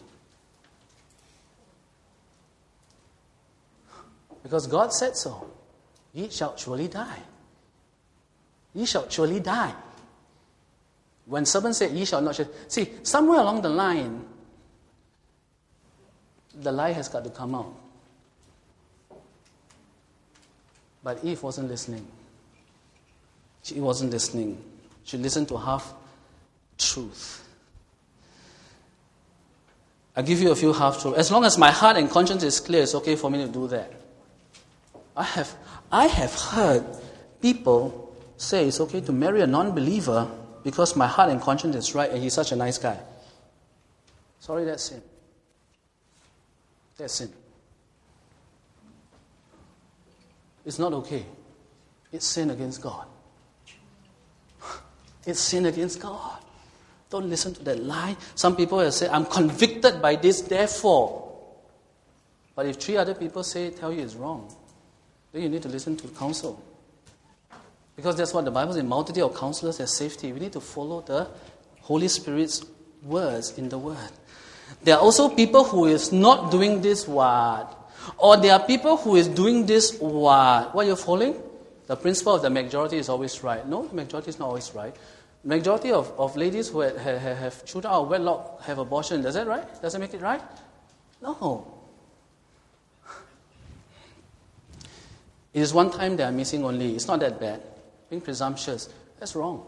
Because God said so. Ye shall surely die. Ye shall surely die. When serpent said, ye shall not surely... See, somewhere along the line, the lie has got to come out. But Eve wasn't listening. She wasn't listening. She listened to half-truth. I'll give you a few half-truths. As long as my heart and conscience is clear, it's okay for me to do that. I have heard people say it's okay to marry a non-believer because my heart and conscience is right and he's such a nice guy. Sorry, that's sin. That's sin. It's not okay. It's sin against God. It's sin against God. Don't listen to that lie. Some people have said, I'm convicted by this, therefore. But if 3 other people tell you it's wrong, then you need to listen to counsel. Because that's what the Bible says, in multitude of counselors there's safety. We need to follow the Holy Spirit's words in the Word. There are also people who is not doing this what? Or there are people who is doing this what? What are you following? The principle of the majority is always right. No, the majority is not always right. Majority of ladies who have children out of wedlock have abortion. Is that right? Does it make it right? No. It is one time they are missing only. It's not that bad. Being presumptuous, that's wrong.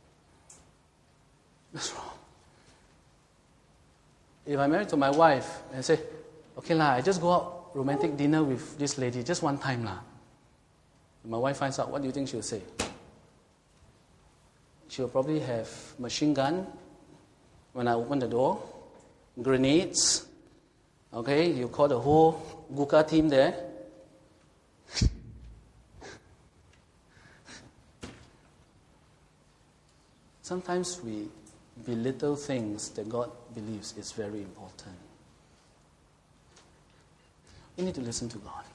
That's wrong. If I'm married to my wife and I say, okay I just go out romantic dinner with this lady, just one time If my wife finds out, what do you think she'll say? She'll probably have machine gun when I open the door, grenades. Okay, you call the whole Gurkha team there. Sometimes we belittle things that God believes is very important. We need to listen to God.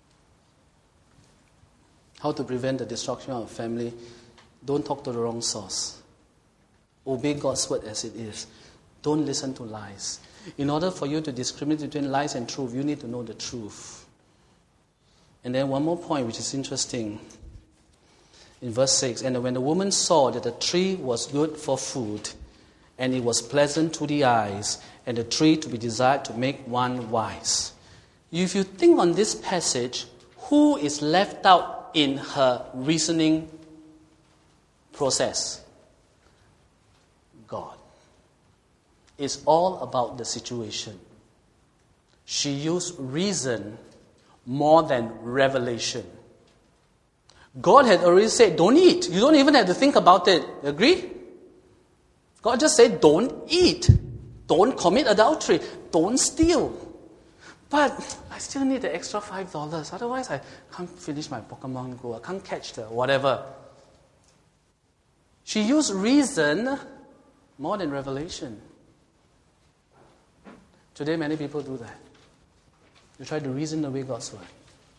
How to prevent the destruction of a family? Don't talk to the wrong source. Obey God's word as it is. Don't listen to lies. In order for you to discriminate between lies and truth, you need to know the truth. And then one more point which is interesting. In verse 6, and when the woman saw that the tree was good for food, and it was pleasant to the eyes, and the tree to be desired to make one wise. If you think on this passage, who is left out in her reasoning process? God. It's all about the situation. She used reason more than revelation. God had already said, don't eat. You don't even have to think about it. Agree? God just said, don't eat. Don't commit adultery. Don't steal. But I still need the extra $5. Otherwise, I can't finish my Pokemon Go. I can't catch the whatever. She used reason more than revelation. Today, many people do that. You try to reason away God's word.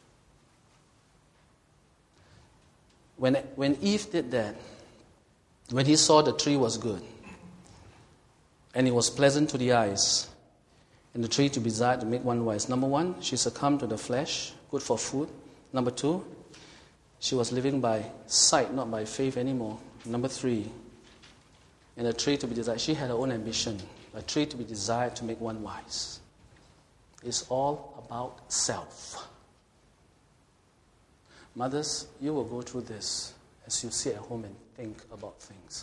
When Eve did that, when he saw the tree was good, and it was pleasant to the eyes, and the tree to be desired to make one wise. Number one, she succumbed to the flesh, good for food. Number two, she was living by sight, not by faith anymore. Number three, and a tree to be desired. She had her own ambition, a tree to be desired to make one wise. It's all about self. Mothers, you will go through this as you sit at home and think about things.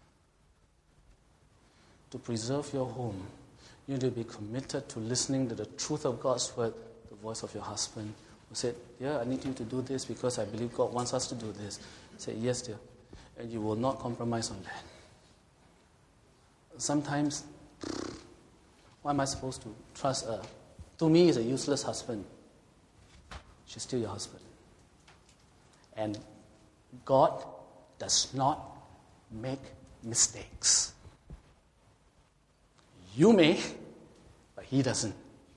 To preserve your home, you need to be committed to listening to the truth of God's word, the voice of your husband, who said, I need you to do this because I believe God wants us to do this. Say, yes, dear. And you will not compromise on that. Sometimes, why am I supposed to trust her? To me, he's a useless husband. She's still your husband. And God does not make mistakes. You may, but he doesn't.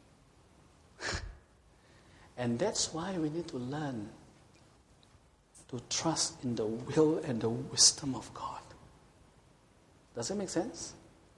And that's why we need to learn to trust in the will and the wisdom of God. Does that make sense?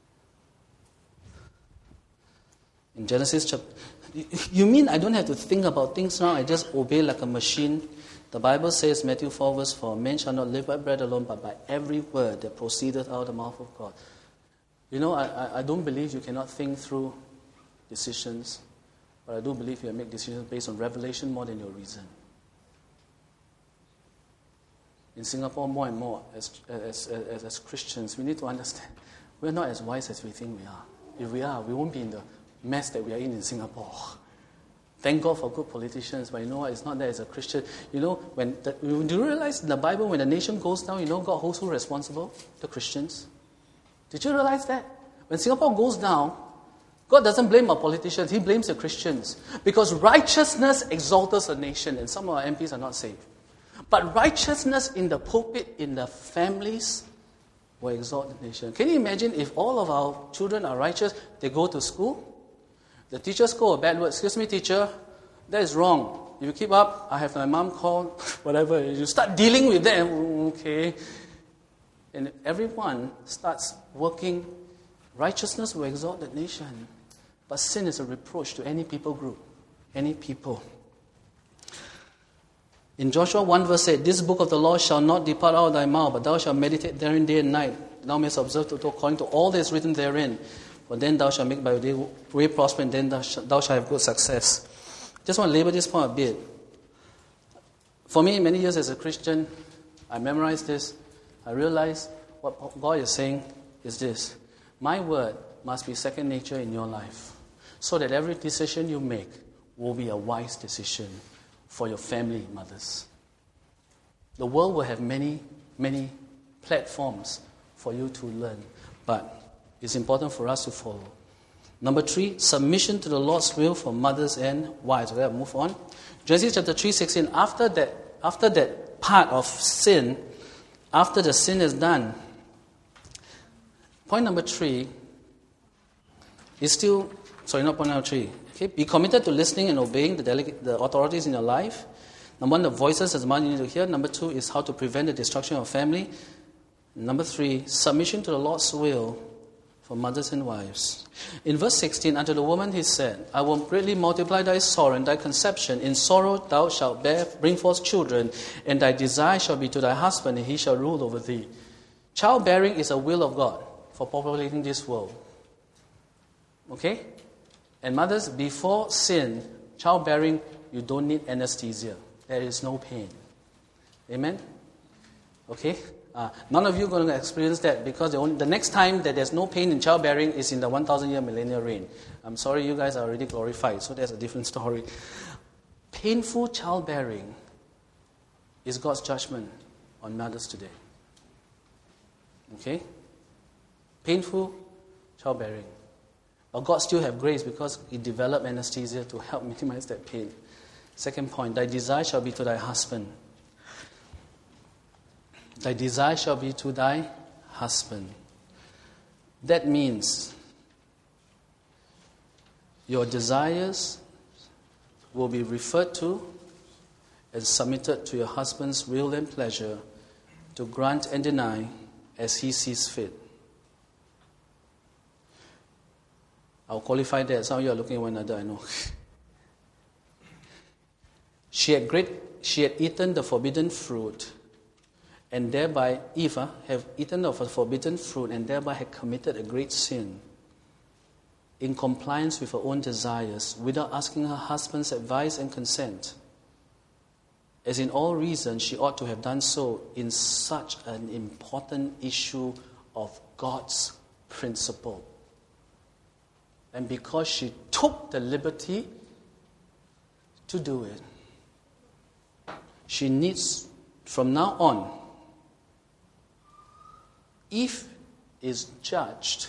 In Genesis chapter, you mean I don't have to think about things now? I just obey like a machine? The Bible says, Matthew 4 verse 4, man shall not live by bread alone, but by every word that proceedeth out of the mouth of God. You know, I don't believe you cannot think through decisions, but I do believe you make decisions based on revelation more than your reason. In Singapore, more and more, as Christians, we need to understand, we're not as wise as we think we are. If we are, we won't be in the mess that we are in Singapore. Thank God for good politicians, but you know what? It's not that as a Christian. You know, do you realize in the Bible, when the nation goes down, you know God holds who responsible? The Christians. Did you realize that? When Singapore goes down, God doesn't blame our politicians, He blames the Christians. Because righteousness exalts a nation, and some of our MPs are not saved. But righteousness in the pulpit, in the families, will exalt the nation. Can you imagine if all of our children are righteous, they go to school? The teacher scold a bad word. Excuse me, teacher, that is wrong. If you keep up, I have my mom call, whatever. You start dealing with them. Okay. And if everyone starts working, righteousness will exalt the nation. But sin is a reproach to any people group, any people. In Joshua 1 verse 8, this book of the law shall not depart out of thy mouth, but thou shalt meditate therein day and night. Thou mayest observe to do according to all that is written therein. For then thou shalt make thy way prosper, and then thou shalt have good success. Just want to labor this point a bit. For me, many years as a Christian, I memorized this. I realized what God is saying is this. My word must be second nature in your life, so that every decision you make will be a wise decision for your family, mothers. The world will have many, many platforms for you to learn, but it's important for us to follow. Number 3, submission to the Lord's will for mothers and wives. Okay, I'll move on. Genesis chapter 3:16. After that part of sin, after the sin is done, point number 3 is still, not point number 3. Okay, be committed to listening and obeying the authorities in your life. Number 1, the voices as much you need to hear. Number 2 is how to prevent the destruction of family. Number 3, submission to the Lord's will for mothers and wives. In verse 16, unto the woman he said, I will greatly multiply thy sorrow and thy conception. In sorrow thou shalt bring forth children, and thy desire shall be to thy husband, and he shall rule over thee. Childbearing is a will of God for populating this world. Okay? And mothers, before sin, childbearing, you don't need anesthesia. There is no pain. Amen? Okay? None of you are going to experience that, because the next time that there's no pain in childbearing is in the 1,000-year millennial reign. I'm sorry, you guys are already glorified, so that's a different story. Painful childbearing is God's judgment on mothers today. Okay? Painful childbearing. But God still have grace because He developed anesthesia to help minimize that pain. Second point, thy desire shall be to thy husband. Thy desire shall be to thy husband. That means your desires will be referred to and submitted to your husband's will and pleasure to grant and deny as he sees fit. I'll qualify that. Some of you are looking at one another, I know. She had eaten the forbidden fruit, and thereby Eve have eaten of a forbidden fruit, and thereby had committed a great sin in compliance with her own desires, without asking her husband's advice and consent. As in all reason, she ought to have done so in such an important issue of God's principle. And because she took the liberty to do it, she needs, from now on, Eve is judged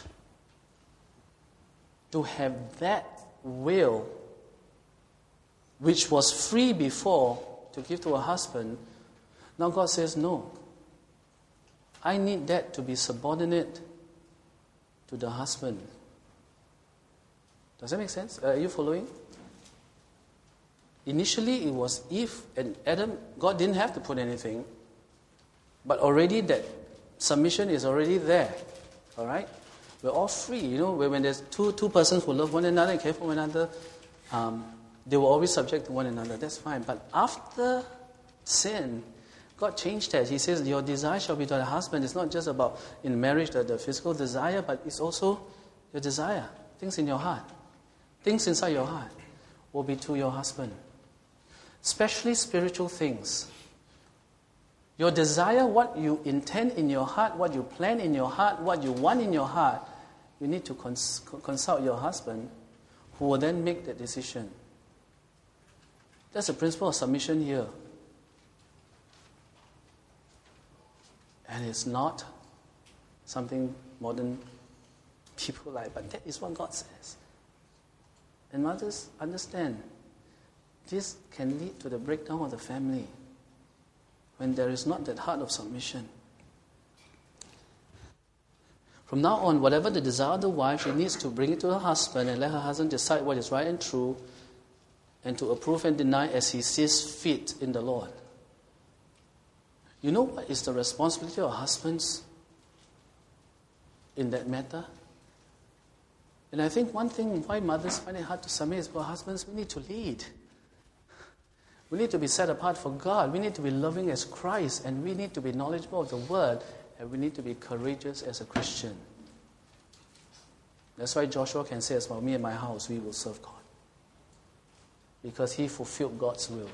to have that will, which was free before, to give to her husband. Now God says, no. I need that to be subordinate to the husband. Does that make sense? Are you following? Initially, it was Eve and Adam. God didn't have to put anything. But already that submission is already there. All right? We're all free. You know, when there's two persons who love one another and care for one another, they were always subject to one another. That's fine. But after sin, God changed that. He says, your desire shall be to the husband. It's not just about in marriage the physical desire, but it's also your desire. Things in your heart. Things inside your heart will be to your husband. Especially spiritual things. Your desire, what you intend in your heart, what you plan in your heart, what you want in your heart, you need to consult your husband, who will then make that decision. That's the principle of submission here. And it's not something modern people like, but that is what God says. And mothers, understand, this can lead to the breakdown of the family when there is not that heart of submission. From now on, whatever the desire of the wife, she needs to bring it to her husband and let her husband decide what is right and true, and to approve and deny as he sees fit in the Lord. You know what is the responsibility of husbands in that matter. And I think one thing why mothers find it hard to submit is for husbands, we need to lead. We need to be set apart for God. We need to be loving as Christ. And we need to be knowledgeable of the Word. And we need to be courageous as a Christian. That's why Joshua can say, as for me and my house, we will serve God. Because he fulfilled God's will.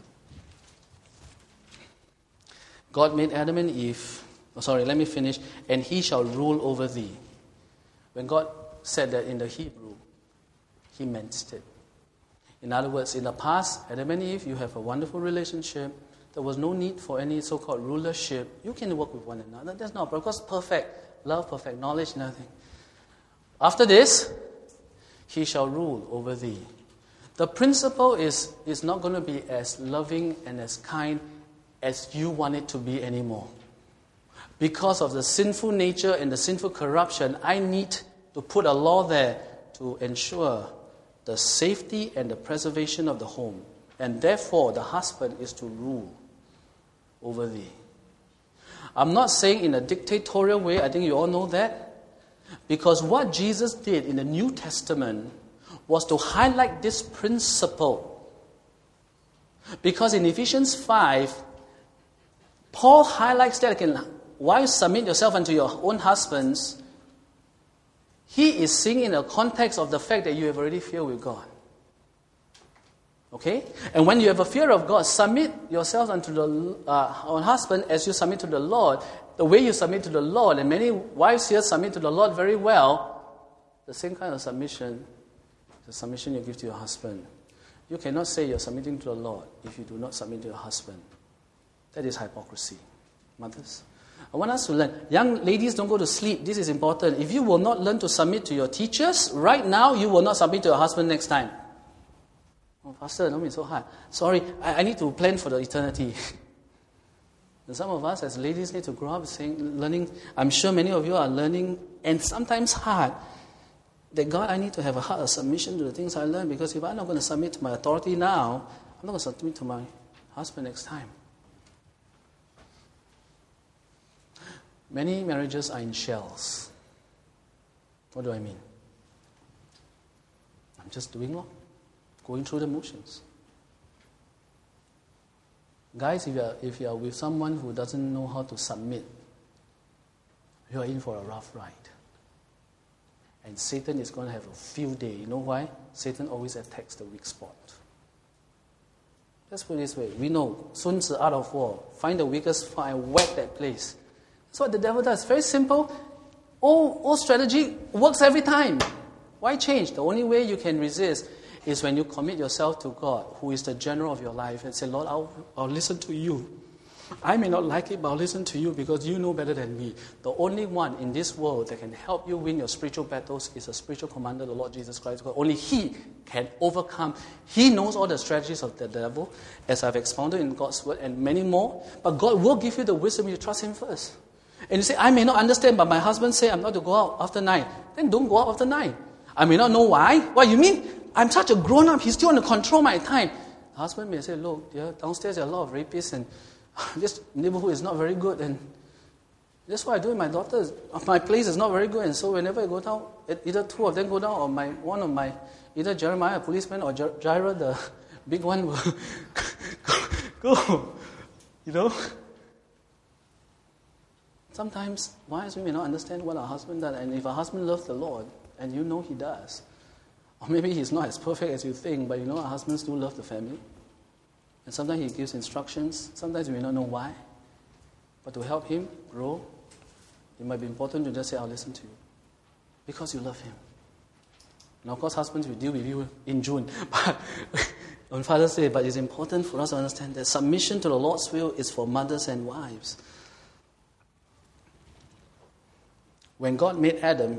God made Adam and Eve. Let me finish. And he shall rule over thee. When God said that in the Hebrew, he meant it. In other words, in the past, Adam and Eve, you have a wonderful relationship. There was no need for any so-called rulership. You can work with one another. That's not a problem. Because perfect love, perfect knowledge, nothing. After this, he shall rule over thee. The principle is not going to be as loving and as kind as you want it to be anymore. Because of the sinful nature and the sinful corruption, I need to put a law there to ensure the safety and the preservation of the home. And therefore, the husband is to rule over thee. I'm not saying in a dictatorial way. I think you all know that. Because what Jesus did in the New Testament was to highlight this principle. Because in Ephesians 5, Paul highlights that again. Why submit yourself unto your own husbands? He is saying in the context of the fact that you have already fear with God. Okay? And when you have a fear of God, submit yourselves unto the own husband as you submit to the Lord. The way you submit to the Lord, and many wives here submit to the Lord very well, the same kind of submission, the submission you give to your husband. You cannot say you're submitting to the Lord if you do not submit to your husband. That is hypocrisy. Mothers, I want us to learn. Young ladies, don't go to sleep. This is important. If you will not learn to submit to your teachers, right now, you will not submit to your husband next time. Oh, Pastor, don't be so hard. Sorry, I need to plan for the eternity. And some of us as ladies need to grow up learning. I'm sure many of you are learning, and sometimes hard, that God, I need to have a heart of submission to the things I learn, because if I'm not going to submit to my authority now, I'm not going to submit to my husband next time. Many marriages are in shells. What do I mean? I'm just doing going through the motions. Guys, if you are with someone who doesn't know how to submit, you are in for a rough ride. And Satan is going to have a field day. You know why? Satan always attacks the weak spot. Let's put it this way. We know, Sun Tzu, Art of War, find the weakest spot and whack that place. That's what the devil does. Very simple. All strategy works every time. Why change? The only way you can resist is when you commit yourself to God, who is the general of your life, and say, Lord, I'll listen to you. I may not like it, but I'll listen to you because you know better than me. The only one in this world that can help you win your spiritual battles is a spiritual commander, the Lord Jesus Christ. Only He can overcome. He knows all the strategies of the devil, as I've expounded in God's word, and many more. But God will give you the wisdom. You trust Him first. And you say, I may not understand, but my husband say I'm not to go out after 9. Then don't go out after 9. I may not know why. What you mean? I'm such a grown-up. He's still want to control my time. The husband may say, look, dear, downstairs there are a lot of rapists, and this neighborhood is not very good. And that's what I do with my daughters. My place is not very good. And so whenever I go down, either two of them go down, or one of my, either Jeremiah, a policeman, or Jairus, the big one, will go. You know? Sometimes wives, we may not understand what our husband does. And if our husband loves the Lord, and you know he does, or maybe he's not as perfect as you think, but you know our husbands do love the family. And sometimes he gives instructions. Sometimes we may not know why. But to help him grow, it might be important to just say, I'll listen to you. Because you love him. Now, of course, husbands will deal with you in June. But on Father's Day, but it's important for us to understand that submission to the Lord's will is for mothers and wives. When God made Adam,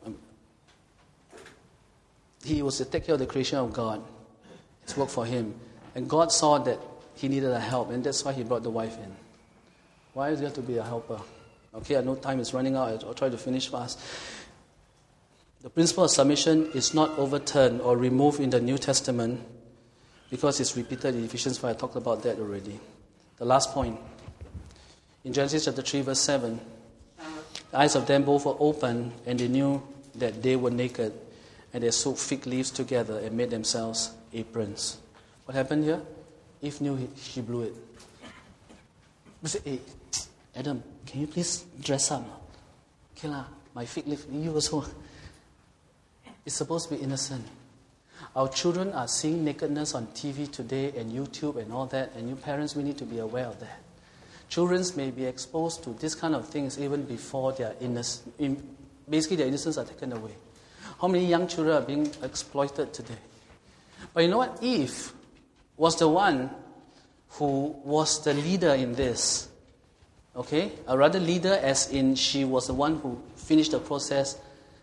he was to take care of the creation of God. It's work for him. And God saw that he needed a help, and that's why he brought the wife in. Why is there to be a helper? Okay, I know time is running out. I'll try to finish fast. The principle of submission is not overturned or removed in the New Testament because it's repeated in Ephesians 5. I talked about that already. The last point. In Genesis chapter 3, verse 7, The eyes of them both were open, and they knew that they were naked, and they sewed fig leaves together and made themselves aprons. What happened here? Eve knew she blew it. She said, hey, Adam, can you please dress up? Okay lah, my fig leaf, you also. It's supposed to be innocent. Our children are seeing nakedness on TV today and YouTube and all that, and you parents, we need to be aware of that. Children may be exposed to this kind of things even before their innocence. Basically, their innocence are taken away. How many young children are being exploited today? But you know what? Eve was the one who was the leader in this. Okay? Or rather leader as in she was the one who finished the process.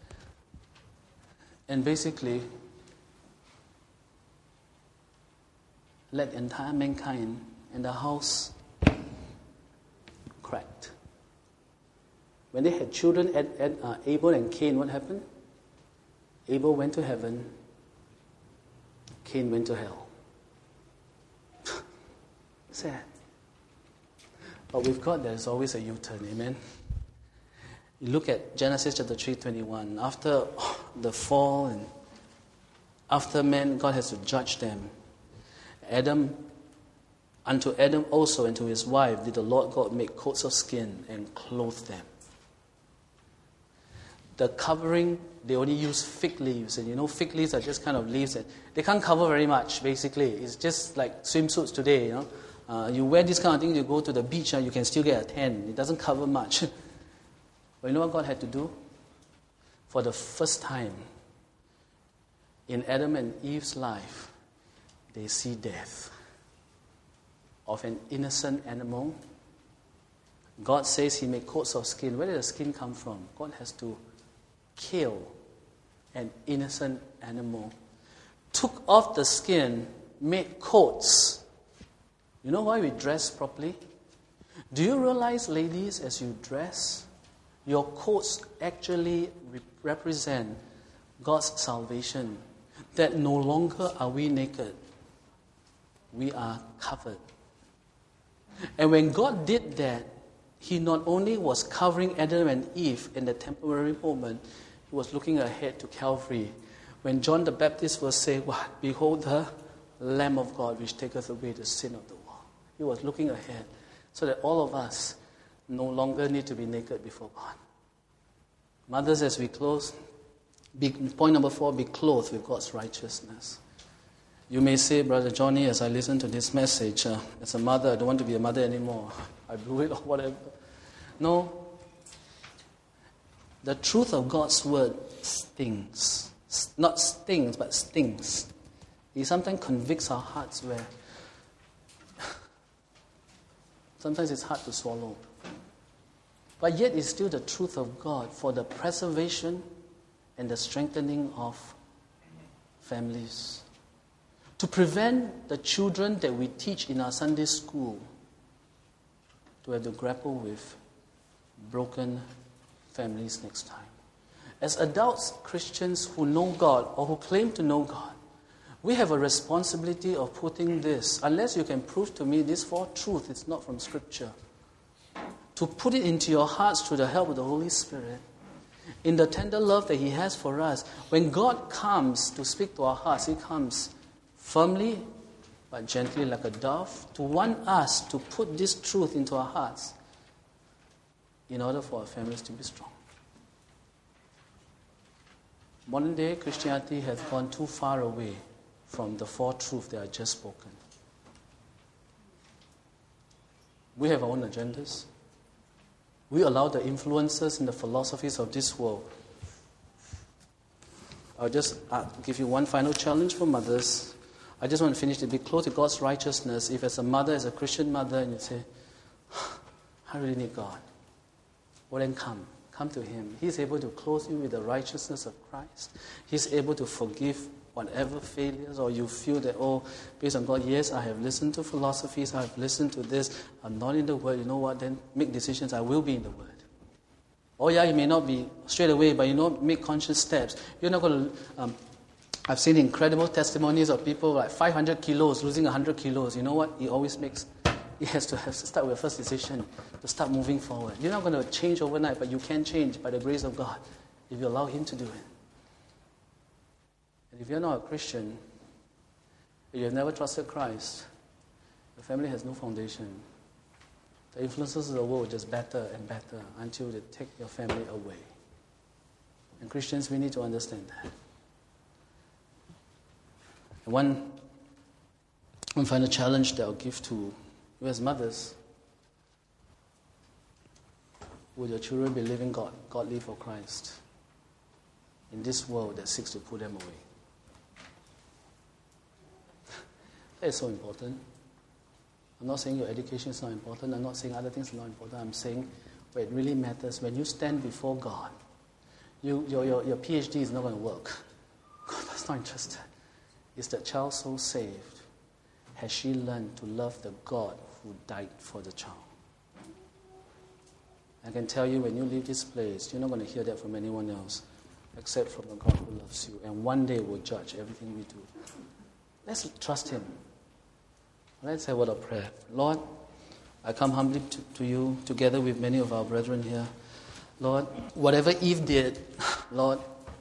And basically led the entire mankind and the house cracked. When they had children, Abel and Cain, what happened? Abel went to heaven, Cain went to hell. Sad. But with God, there's always a U-turn, amen? You look at Genesis chapter 3:21. After the fall and after man, God has to judge them. Unto Adam also and to his wife did the Lord God make coats of skin and clothe them. The covering, they only use fig leaves. And you know, fig leaves are just kind of leaves that they can't cover very much, basically. It's just like swimsuits today, you know. You wear this kind of thing, you go to the beach, you can still get a tan. It doesn't cover much. But you know what God had to do? For the first time in Adam and Eve's life, they see death of an innocent animal. God says he made coats of skin. Where did the skin come from? God has to kill an innocent animal. Took off the skin, made coats. You know why we dress properly? Do you realize, ladies, as you dress, your coats actually represent God's salvation? That no longer are we naked. We are covered. And when God did that, he not only was covering Adam and Eve in the temporary moment, he was looking ahead to Calvary. When John the Baptist will say, "What? Behold the Lamb of God, which taketh away the sin of the world." He was looking ahead so that all of us no longer need to be naked before God. Mothers, as we close, point number 4, be clothed with God's righteousness. You may say, Brother Johnny, as I listen to this message, as a mother, I don't want to be a mother anymore. I blew it or whatever. No. The truth of God's word stings. Not stings, but stings. It sometimes convicts our hearts where sometimes it's hard to swallow. But yet it's still the truth of God for the preservation and the strengthening of families. To prevent the children that we teach in our Sunday school to have to grapple with broken families next time. As adults, Christians who know God or who claim to know God, we have a responsibility of putting this, unless you can prove to me this for truth, it's not from Scripture, to put it into your hearts through the help of the Holy Spirit, in the tender love that He has for us. When God comes to speak to our hearts, He comes firmly but gently like a dove to want us to put this truth into our hearts in order for our families to be strong. Modern day Christianity has gone too far away from the four truths that I just spoken. We have our own agendas. We allow the influences and the philosophies of this world. I'll just give you one final challenge for mothers. I just want to finish to be close to God's righteousness. If as a mother, as a Christian mother, and you say, I really need God. Well then come to Him. He's able to clothe you with the righteousness of Christ. He's able to forgive whatever failures, or you feel that, based on God, yes, I have listened to philosophies, I have listened to this, I'm not in the Word, you know what, then make decisions, I will be in the Word. You may not be straight away, but make conscious steps. You're not going to, I've seen incredible testimonies of people like 500 kilos, losing 100 kilos. You know what? He always makes it has to start with a first decision to start moving forward. You're not going to change overnight, but you can change by the grace of God if you allow Him to do it. And if you're not a Christian, if you have never trusted Christ, the family has no foundation. The influences of the world just better and better until they take your family away. And Christians, we need to understand that. And one final challenge that I'll give to you as mothers: would your children be living godly for Christ in this world that seeks to pull them away? That is so important. I'm not saying your education is not important. I'm not saying other things are not important. I'm saying where it really matters, when you stand before God, your PhD is not going to work. God's not interested. Is that child so saved? Has she learned to love the God who died for the child? I can tell you, when you leave this place, you're not going to hear that from anyone else except from the God who loves you, and one day will judge everything we do. Let's trust Him. Let's have a word of prayer. Lord, I come humbly to you together with many of our brethren here. Lord, whatever Eve did, Lord,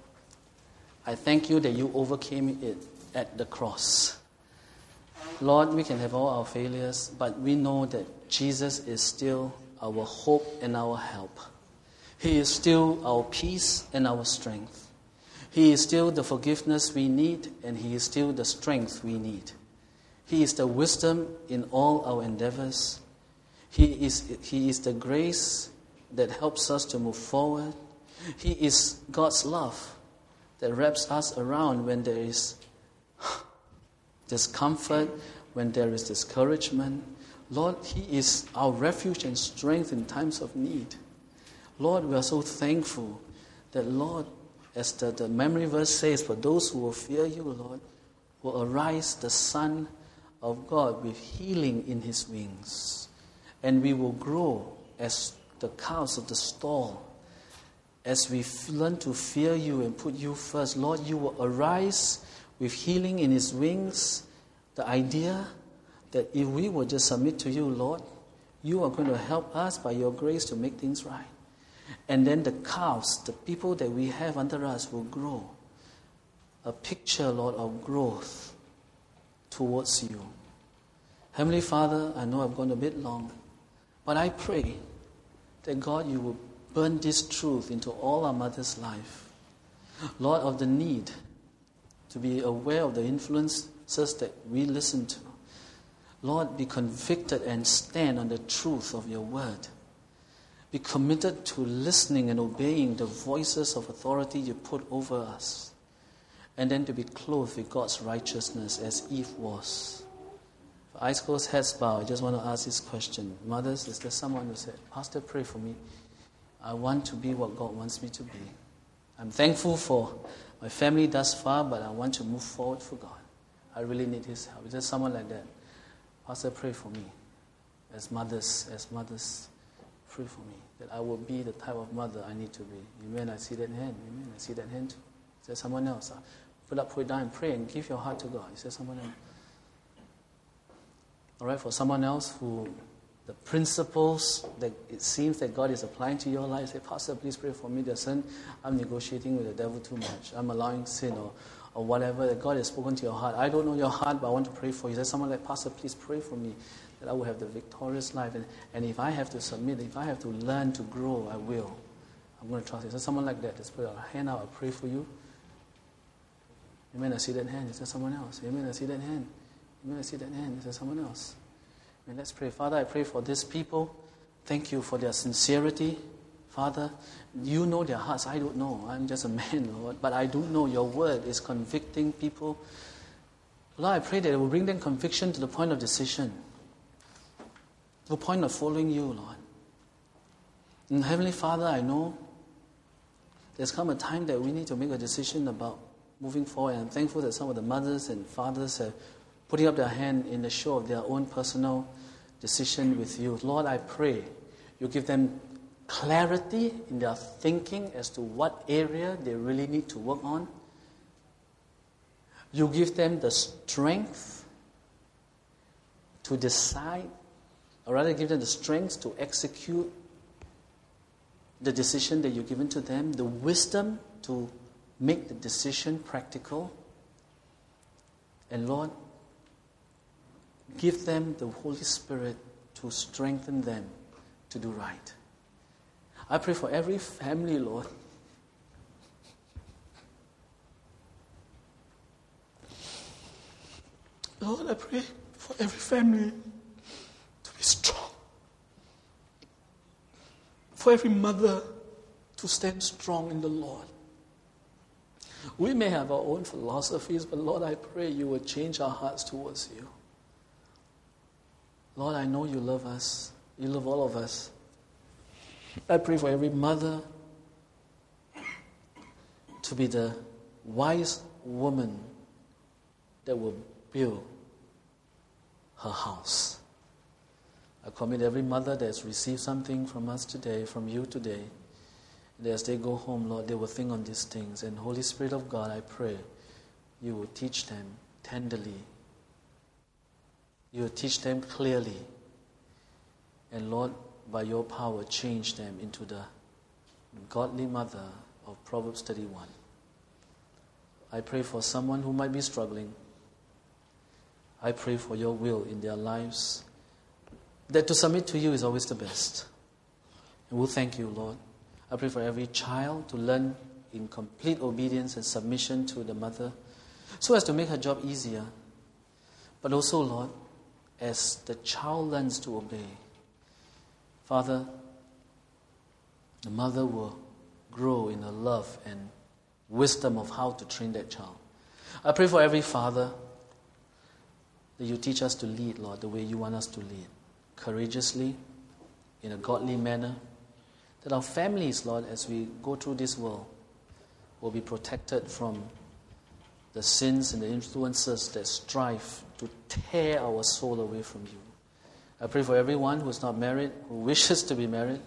I thank you that you overcame it at the cross. Lord, we can have all our failures, but we know that Jesus is still our hope and our help. He is still our peace and our strength. He is still the forgiveness we need, and He is still the strength we need. He is the wisdom in all our endeavors. He is the grace that helps us to move forward. He is God's love that wraps us around when there is discomfort, when there is discouragement. Lord, He is our refuge and strength in times of need. Lord, we are so thankful that, Lord, as the memory verse says, for those who will fear you, Lord, will arise the Son of God with healing in His wings. And we will grow as the cows of the stall. As we learn to fear you and put you first, Lord, you will arise with healing in His wings. The idea that if we will just submit to you, Lord, you are going to help us by your grace to make things right. And then the cows, the people that we have under us, will grow. A picture, Lord, of growth towards you. Heavenly Father, I know I've gone a bit long, but I pray that, God, you will burn this truth into all our mothers' life. Lord, of the need to be aware of the influences that we listen to. Lord, be convicted and stand on the truth of your word. Be committed to listening and obeying the voices of authority you put over us. And then to be clothed with God's righteousness as Eve was. For eyes closed, heads bowed, I just want to ask this question. Mothers, is there someone who said, Pastor, pray for me. I want to be what God wants me to be. I'm thankful for my family thus far, but I want to move forward for God. I really need His help. Is there someone like that? Pastor, pray for me. As mothers, pray for me, that I will be the type of mother I need to be. Amen. I see that hand. Amen. I see that hand too. Is there someone else? Put it down and pray and give your heart to God. Is there someone else? All right, for someone else who the principles that it seems that God is applying to your life, say, Pastor, please pray for me. I'm negotiating with the devil too much. I'm allowing sin or whatever that God has spoken to your heart. I don't know your heart, but I want to pray for you. Is there someone like, Pastor, please pray for me, that I will have the victorious life. And if I have to submit, if I have to learn to grow, I will. I'm going to trust you. Is there someone like that? Just put your hand out. I'll pray for you. Amen. I see that hand. Is there someone else? Amen. I see that hand. Amen. I see that hand. Is there someone else? Amen. Let's pray. Father, I pray for these people. Thank you for their sincerity. Father, you know their hearts. I don't know. I'm just a man, Lord. But I do know your word is convicting people. Lord, I pray that it will bring them conviction to the point of decision. To the point of following you, Lord. And Heavenly Father, I know there's come a time that we need to make a decision about moving forward. And I'm thankful that some of the mothers and fathers have putting up their hand in the show of their own personal decision with you. Lord, I pray you give them clarity in their thinking as to what area they really need to work on. You give them the strength to decide Or rather, give them the strength to execute the decision that you've given to them, the wisdom to make the decision practical. And Lord, give them the Holy Spirit to strengthen them to do right. I pray for every family, Lord. Lord, I pray for every family to be strong. For every mother to stand strong in the Lord. We may have our own philosophies, but Lord, I pray you will change our hearts towards you. Lord, I know you love us. You love all of us. I pray for every mother to be the wise woman that will build her house. I commit every mother that has received something from us today, from you today, that as they go home, Lord, they will think on these things. And Holy Spirit of God, I pray you will teach them tenderly. You will teach them clearly. And Lord, by your power, change them into the godly mother of Proverbs 31. I pray for someone who might be struggling. I pray for your will in their lives, that to submit to you is always the best. And we'll thank you, Lord. I pray for every child to learn in complete obedience and submission to the mother, so as to make her job easier. But also, Lord, as the child learns to obey, Father, the mother will grow in her love and wisdom of how to train that child. I pray for every father that you teach us to lead, Lord, the way you want us to lead. Courageously, in a godly manner. That our families, Lord, as we go through this world, will be protected from the sins and the influences that strive to tear our soul away from you. I pray for everyone who is not married, who wishes to be married.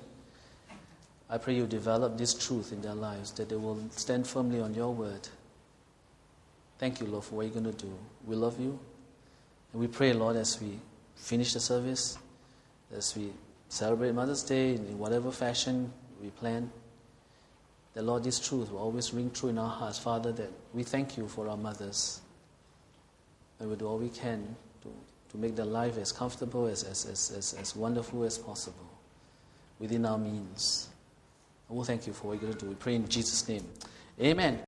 I pray you develop this truth in their lives, that they will stand firmly on your word. Thank you, Lord, for what you're going to do. We love you. And we pray, Lord, as we finish the service, as we celebrate Mother's Day in whatever fashion we plan, that, Lord, this truth will always ring true in our hearts, Father, that we thank you for our mothers. And we'll do all we can to make their life as comfortable, as wonderful as possible within our means. And we'll thank you for what you're going to do. We pray in Jesus' name. Amen.